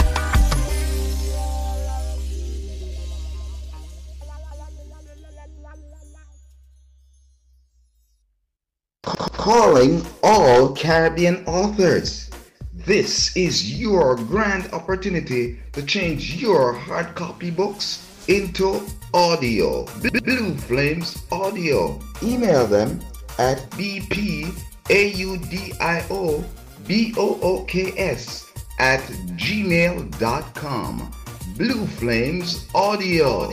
Calling all Caribbean authors. This is your grand opportunity to change your hard copy books into audio. Blue Flames Audio. Email them at bpaudio books at gmail dot com. Blue Flames Audio.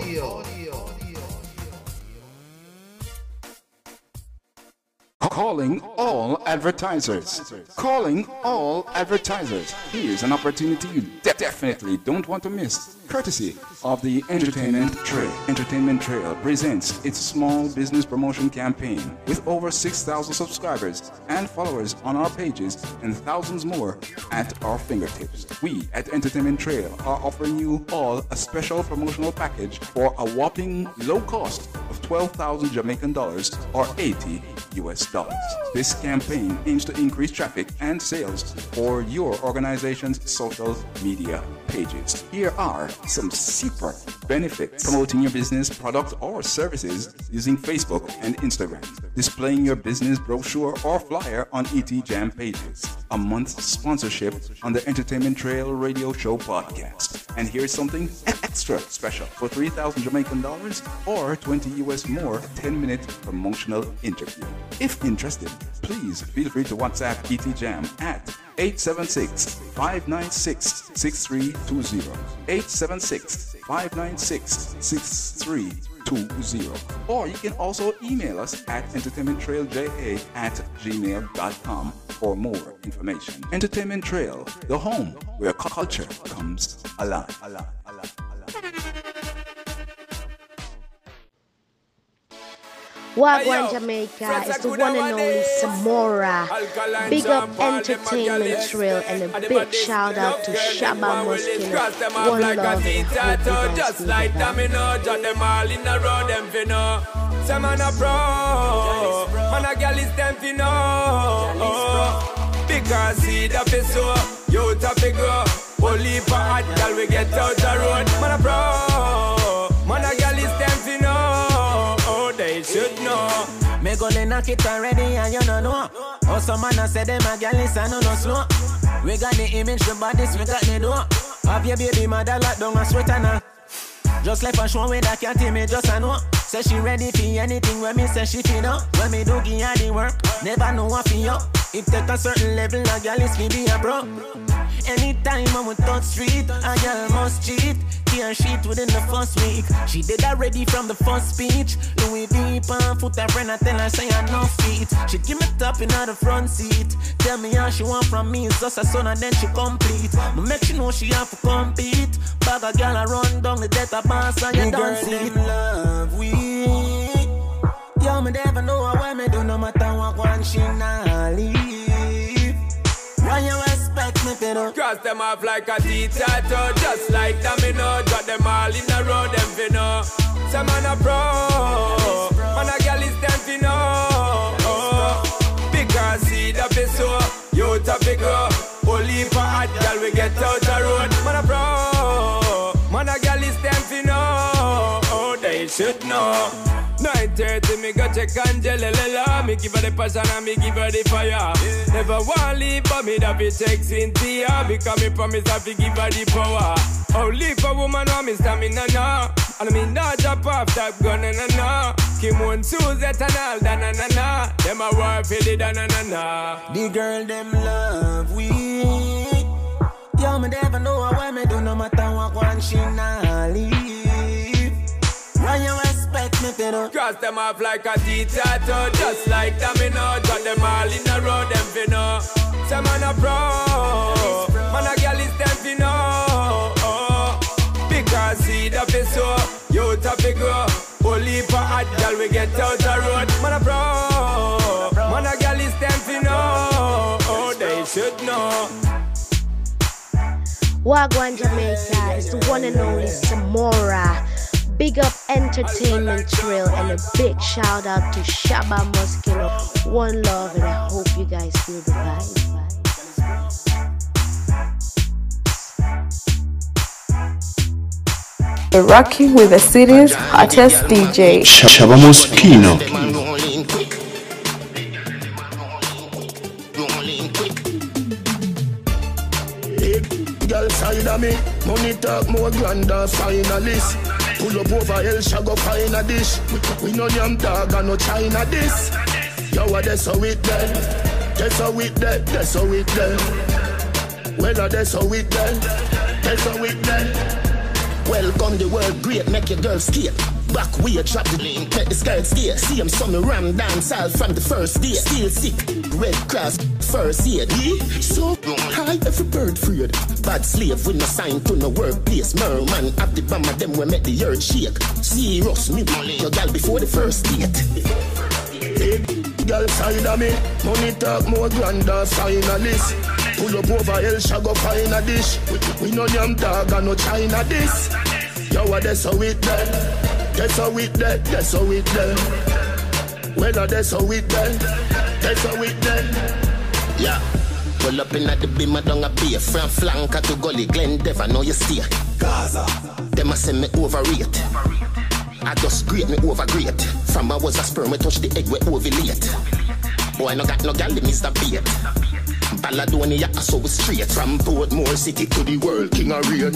Calling all advertisers. Calling all advertisers. Here's an opportunity you de- definitely don't want to miss. Courtesy of the Entertainment Trail. Entertainment Trail presents its small business promotion campaign with over six thousand subscribers and followers on our pages and thousands more at our fingertips. We at Entertainment Trail are offering you all a special promotional package for a whopping low cost of twelve thousand Jamaican dollars or eighty U S dollars. This campaign aims to increase traffic and sales for your organization's social media pages. Here are some super benefits: promoting your business, product, or services using Facebook and Instagram, displaying your business brochure or flyer on E T Jam pages, a month's sponsorship on the Entertainment Trail Radio Show podcast. And here's something extra special: for three thousand Jamaican dollars or twenty U S more, ten minute promotional interview. If interested, please feel free to WhatsApp E T Jam at eight seven six, five nine six, six three two zero, eight seven six, five nine six, six three two zero. Or you can also email us at entertainmenttrailja at gmail dot com for more information. Entertainment Trail, the home where culture comes alive. alive, alive, alive. Wagwan Jamaica is the one and only Samora. Big up Entertainment Trail and a big shout out to Shabba Muskino. One love and hope just like them, you know, jot them all in a row, them fi know. Some man a pro, man a girl is them fi know. Because see the fi so, you ta fi grow. Only for hot girl we get out the road. Man a pro, man a girl is them fi know. They should know. Me go le knock it already and you don't know. Oh, some man a say them a girl is a no no slow. We got the image, the bodies, we got the door. Have your baby mother lock down a sweater now. Just like a show with that cat me just a know. Say she ready for anything when me say she feel up. When me do give her the work, never know what for you. If take a certain level, a girl is fi be a bro. Anytime I'm on touch street, a girl must cheat. Can't sheet within the first week. She did already from the first speech. Louis V pan foot her friend, I tell her say I no feet. She give me top in the front seat. Tell me how she want from me, it's just a son and then she complete. But make she know she have to compete. Bag a girl a run down the death of boss and you don't see it. Love we. Yo, me never know how me do no matter what one she not leave. Why you expect me to do? Cross them off like a T-tattoo. Just like them, you know. Drop them all in a row, them fi know. Some man a pro, man a girl is them fi know. Because see the fi so, you ta fi grow. Only for hot girl we get out the road. Man a pro, man a girl is them fi know. They should know. nine thirty, me go check Angela. Me give her the passion and me give her the fire. Yeah. Never want leave, but me that be take Cynthia. Because me promise I fi give her the power. Only for woman want me stamina now. And me not drop off that gun na na na. Kim one Suzette and all da na na na. Them a war for the da na na na. The girl them love we. Yo, me never know how me do no matter what one she not leave. finna cross them off like a T-tattoo. Just like domino, drop them all in a row, them finna. Say man a pro, man a girl is them finna. Because see the face so, you to grow. Only for hot girl we get out the road. Man a pro, man a girl is them finna. Oh, they should know. Wagwan Jamaica is the one and only Samora. Big up Entertainment Trail and a big shout out to Shabba Muskeno. One love, and I hope you guys feel the vibe. We're rocking with the city's hottest D J, Shabba Muskeno. Girl side of me, money talk more grander finalist. Pull up over El Shago find a dish. We no yam dog and no China this. Yo, what that's how it then? That's how it then, that's how it then. Well, that's how it then, that's how it then. Welcome the world great, make your girl skate. Back way, drop the link, make the skirt stay. See him some ram dance all from the first day. Still sick, red cross, first aid. Yeah? So high, every bird freed. Bad slave with no sign to no workplace. Merman at the bam of them we make the earth shake. Serious, me your girl before the first date. Hey, girl side of me, money talk more grander finalist. Pull up over El Shago find a dish. We no yam dog and no China this. Yo, what that's how it done. That's how it done, that's how it done. Well, that's how it done, that's how it done. Yeah, pull up in at the beam, I don't appear. From flanker to gully, Glendev, I know you steer. Gaza, them a send me overrate. I just grate me overgrate. From I was a sperm, I touch the egg, we ovulate. Boy, I no got no gal, Mister Beat. Balladonia, so we straight. From Portmore City to the world, King of Rain.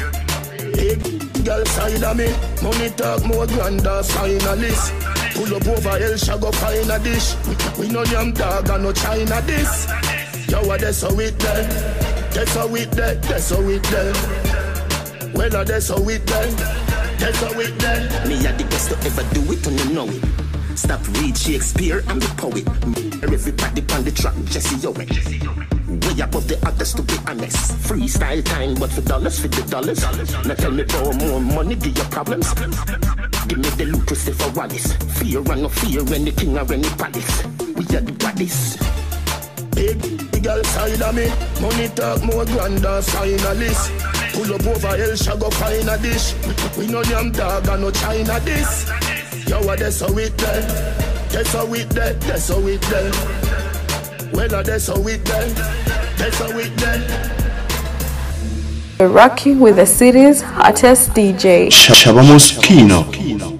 Hey, girl side of me, money talk more grander finalist. Pull up over El Shago find a dish. We no yam dog and no China this. Yo, what that's how it done. That's how it done, that's how it done. Well, that's how it done. That's how it done. Me a the best to ever do it and you know it. Stop read Shakespeare, I'm the poet. Everybody on the track, Jesse Owen. Way above the others to be honest. Freestyle time, but for dollars, for the dollars. Now tell me for more money, give your problems. Give me the loot, Christopher Wallace. Fear and no fear, any king or any palace. We are the bodies. Big, big girl side of me, money talk more grander finalist. Pull up over El Shago find a dish. We no yam dog and no China this. Yo, what that's how it done. That's how it done, that's how it done. Well, that's how it done. That's how it done. We're rocking with the city's hottest D J, Shabba Muskeno.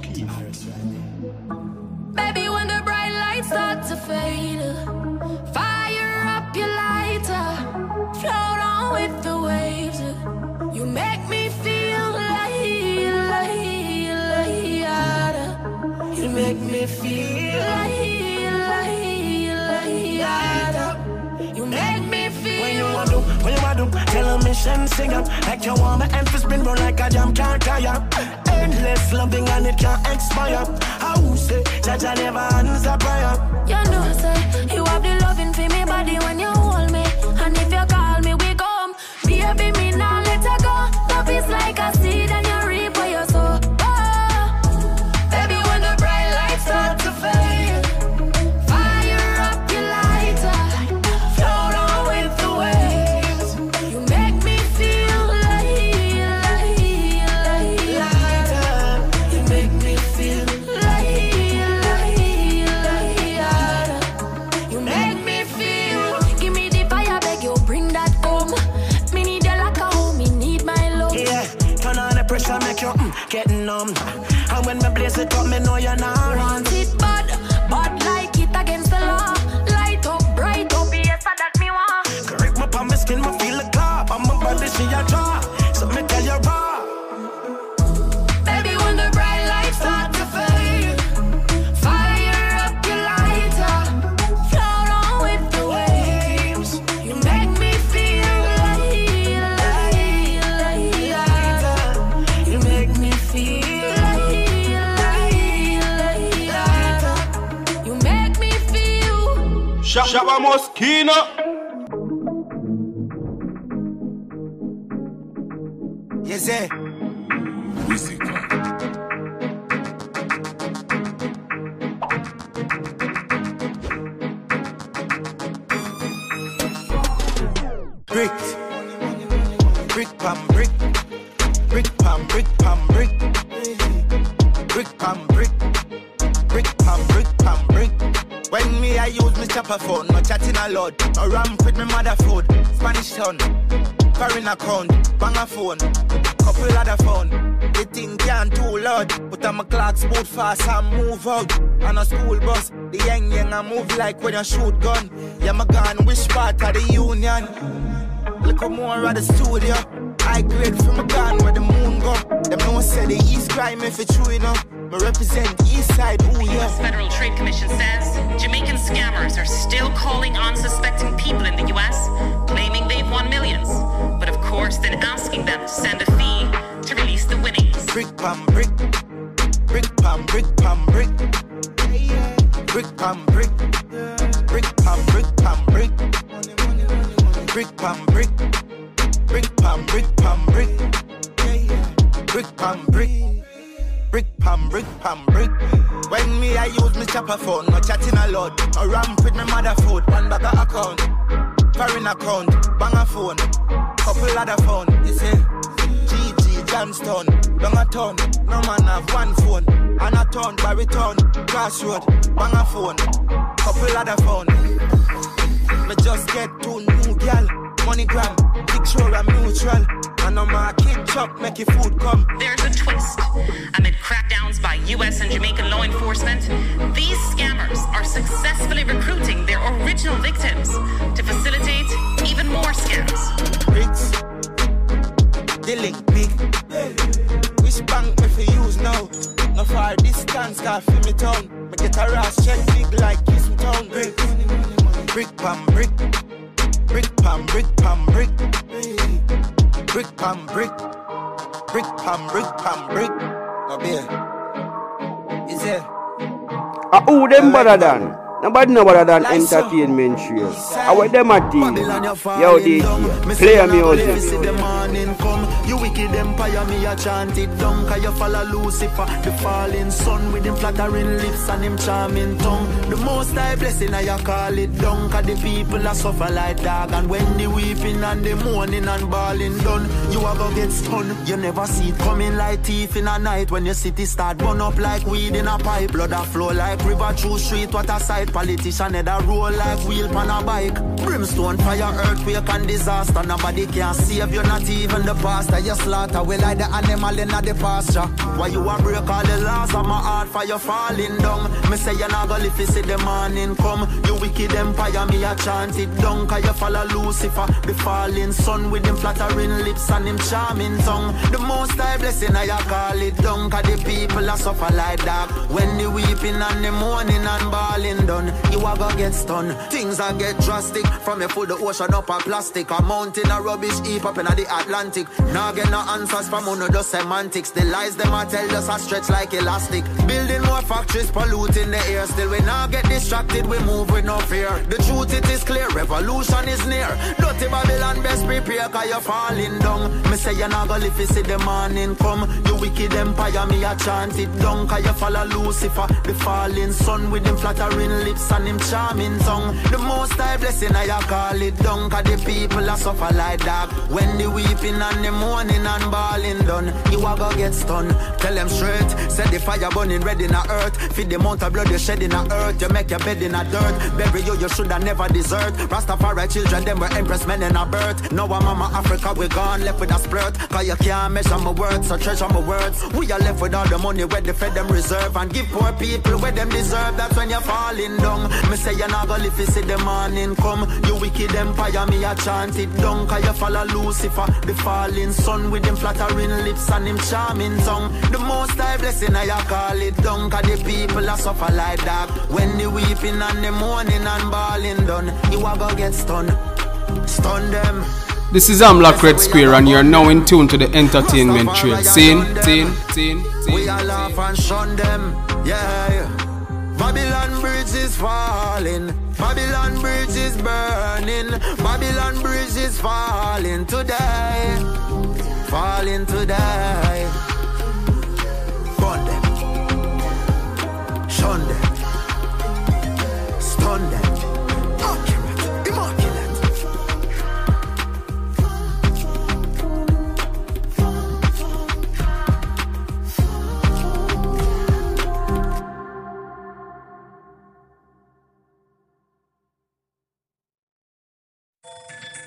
Baby, when the bright lights start to fade, fire up your lighter, float on with the waves. You make me feel like, like, like, you make me feel like, like, like, you make me feel. When you want to, when you want to, tell a mission, sing up. Like you want my emphasis, spin roll like a jam can't tire. Endless loving and it can't expire. How say, Jaja never answer prayer. You know, say, you have the loving for me body when you hold me. And if you call me, we come. Baby, me now let her go. Love is like a seed and you reap what you sow. Oh, baby, when the bright lights start to fade, fire up your lighter, float on with the waves. You make me feel like, like, like, you make me feel like, like, like, you make me feel. Give me the fire, beg you, bring that home. Me need you like a home, me need my love. Yeah, turn on the pressure, make you mm, get numb. And when me blaze it up, me know you're not Want it bad, bad like it against the law. Light up, bright up, yes, that me want. correct my palm, my skin, my feel the clap. I'm a body, she a draw. So me tell you raw. Baby, when the bright lights start to fade, fire up your lighter, float on with the waves. You make me feel like, like, like, like, you make me feel like, like, Shabba Muskeno. Yes, sir. Brick, brick pam brick, brick pam brick pam brick, brick pam brick, brick pam brick pam brick. When me I use my chopper phone, no chatting a lot, no ramp with my mother food, Spanish town, foreign account, bang a phone, couple other phone. The thing can't too loud, but I'm a clocks boot fast and move out. On a school bus, the young young I move like when you shoot gun. Yeah, my gun, which part of the union? Look more at the studio. I grade from a gun where the moon go. Them no say the East crime if it's true enough. Me represent East Side, ooh yeah. The U S Federal Trade Commission says Jamaican scammers are still calling unsuspecting people in the U S, claiming they've won millions. But of course, then asking them to send a fee to release the winnings. Brick pam brick, brick pam brick pam brick, brick pam brick, brick pam brick pam brick, brick pam brick, brick pam brick pam brick, brick pam brick, brick pam brick pam brick. When me I use my chopper phone, no chatting a lot, no ramp with my mother food, one bag of account, foreign account, bang a phone, couple other phone, you see. Johnston, long a ton, no man have one phone, and a ton, baritone, crossroad, bang a phone, couple other phone. Me just get two new gal, money gram, picture I'm neutral, and no market chop, make your food come. There's a twist. Amid crackdowns by U S and Jamaican law enforcement, these scammers are successfully recruiting their original victims to facilitate even more scams. Bricks. The link big. Which bank me for use now? No far distance, car for me town. Me get a ras check big like Kiss Town. Brick, brick pam brick, brick pam brick pam brick, brick pam brick, brick pam brick pam brick. No beer. Is it? Ah, who them better than? Nobody know better than entertainment trail. How are them a team? Yo, D J, play a music. You wicked empire, me a chant it down. Cause you follow Lucifer, the falling sun. With him flattering lips and him charming tongue. The most high blessing, I call it down. Cause the people are suffer like dog. And when the weeping and the mourning and bawling done, you are gonna get stunned. You never see it coming like thief in a night. When your city start burn up like weed in a pipe. Blood a flow like river through street, what a sight. Politician head a roll like wheel pan a bike. Brimstone, fire, earthquake and disaster. Nobody can save you, not even the pastor. You slaughter, we like the animal in the pasture. Why you a break all the laws of my heart for you falling down? Me say you not gonna live if you see the morning come. You wicked empire, me a chant it down. Cause you follow Lucifer, the falling sun. With him flattering lips and him charming tongue. The most high blessing, I call it down. Cause the people are suffer like dog. When the weeping and the mourning and bawling done, you are gonna get stunned. Things are get drastic. From your foot the ocean up a plastic. A mountain of rubbish heap up in the Atlantic. Now get no answers from one of those semantics. The lies them I tell us are stretch like elastic. Building more factories, polluting the air. Still we now get distracted, we move with no fear. The truth it is clear, revolution is near. Dirty Babylon best prepare, cause you're falling down. Me say you're not gonna live if you see the morning come. You wicked empire, me a chant it down. Cause you follow Lucifer, the falling sun. With him flattering lips and him charming tongue. The most high blessing I call it down. Cause the people are suffer like dog. When the weeping and the mourning and bawling done, you are gonna get stunned. Tell them straight, set the fire burning red in the earth. Feed the amount of blood you shed in the earth. You make your bed in the dirt. Bury you, you should have never desert. Rastafari children, them were empress men in a birth. Now our mama Africa, we gone left with a splurt. Cause you can't measure my words, so treasure my words. We are left with all the money where they fed them reserve. And give poor people where them deserve. That's when you're falling down. Me say you're not gonna live if you see the morning come. You wicked empire, me a chant it down. Cause you follow Lucifer, the falling sun. With him flattering lips and him charming tongue. The most high blessing I call it down. Cause the people are suffer like dog. When the weeping and the mourning and bawling done, you are gonna get stunned. Stun them. This is Amlock Red Square and you're now in tune to the entertainment trail. Scene, scene, scene, scene. We all laugh and shun them, yeah. Babylon bridge is falling. Babylon bridge is burning, Babylon bridge is falling today, falling today. Burn them, shun them, stun them. Accurate, immaculate.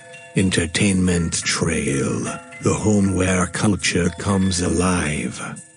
Entertainment Trail, the home where culture comes alive.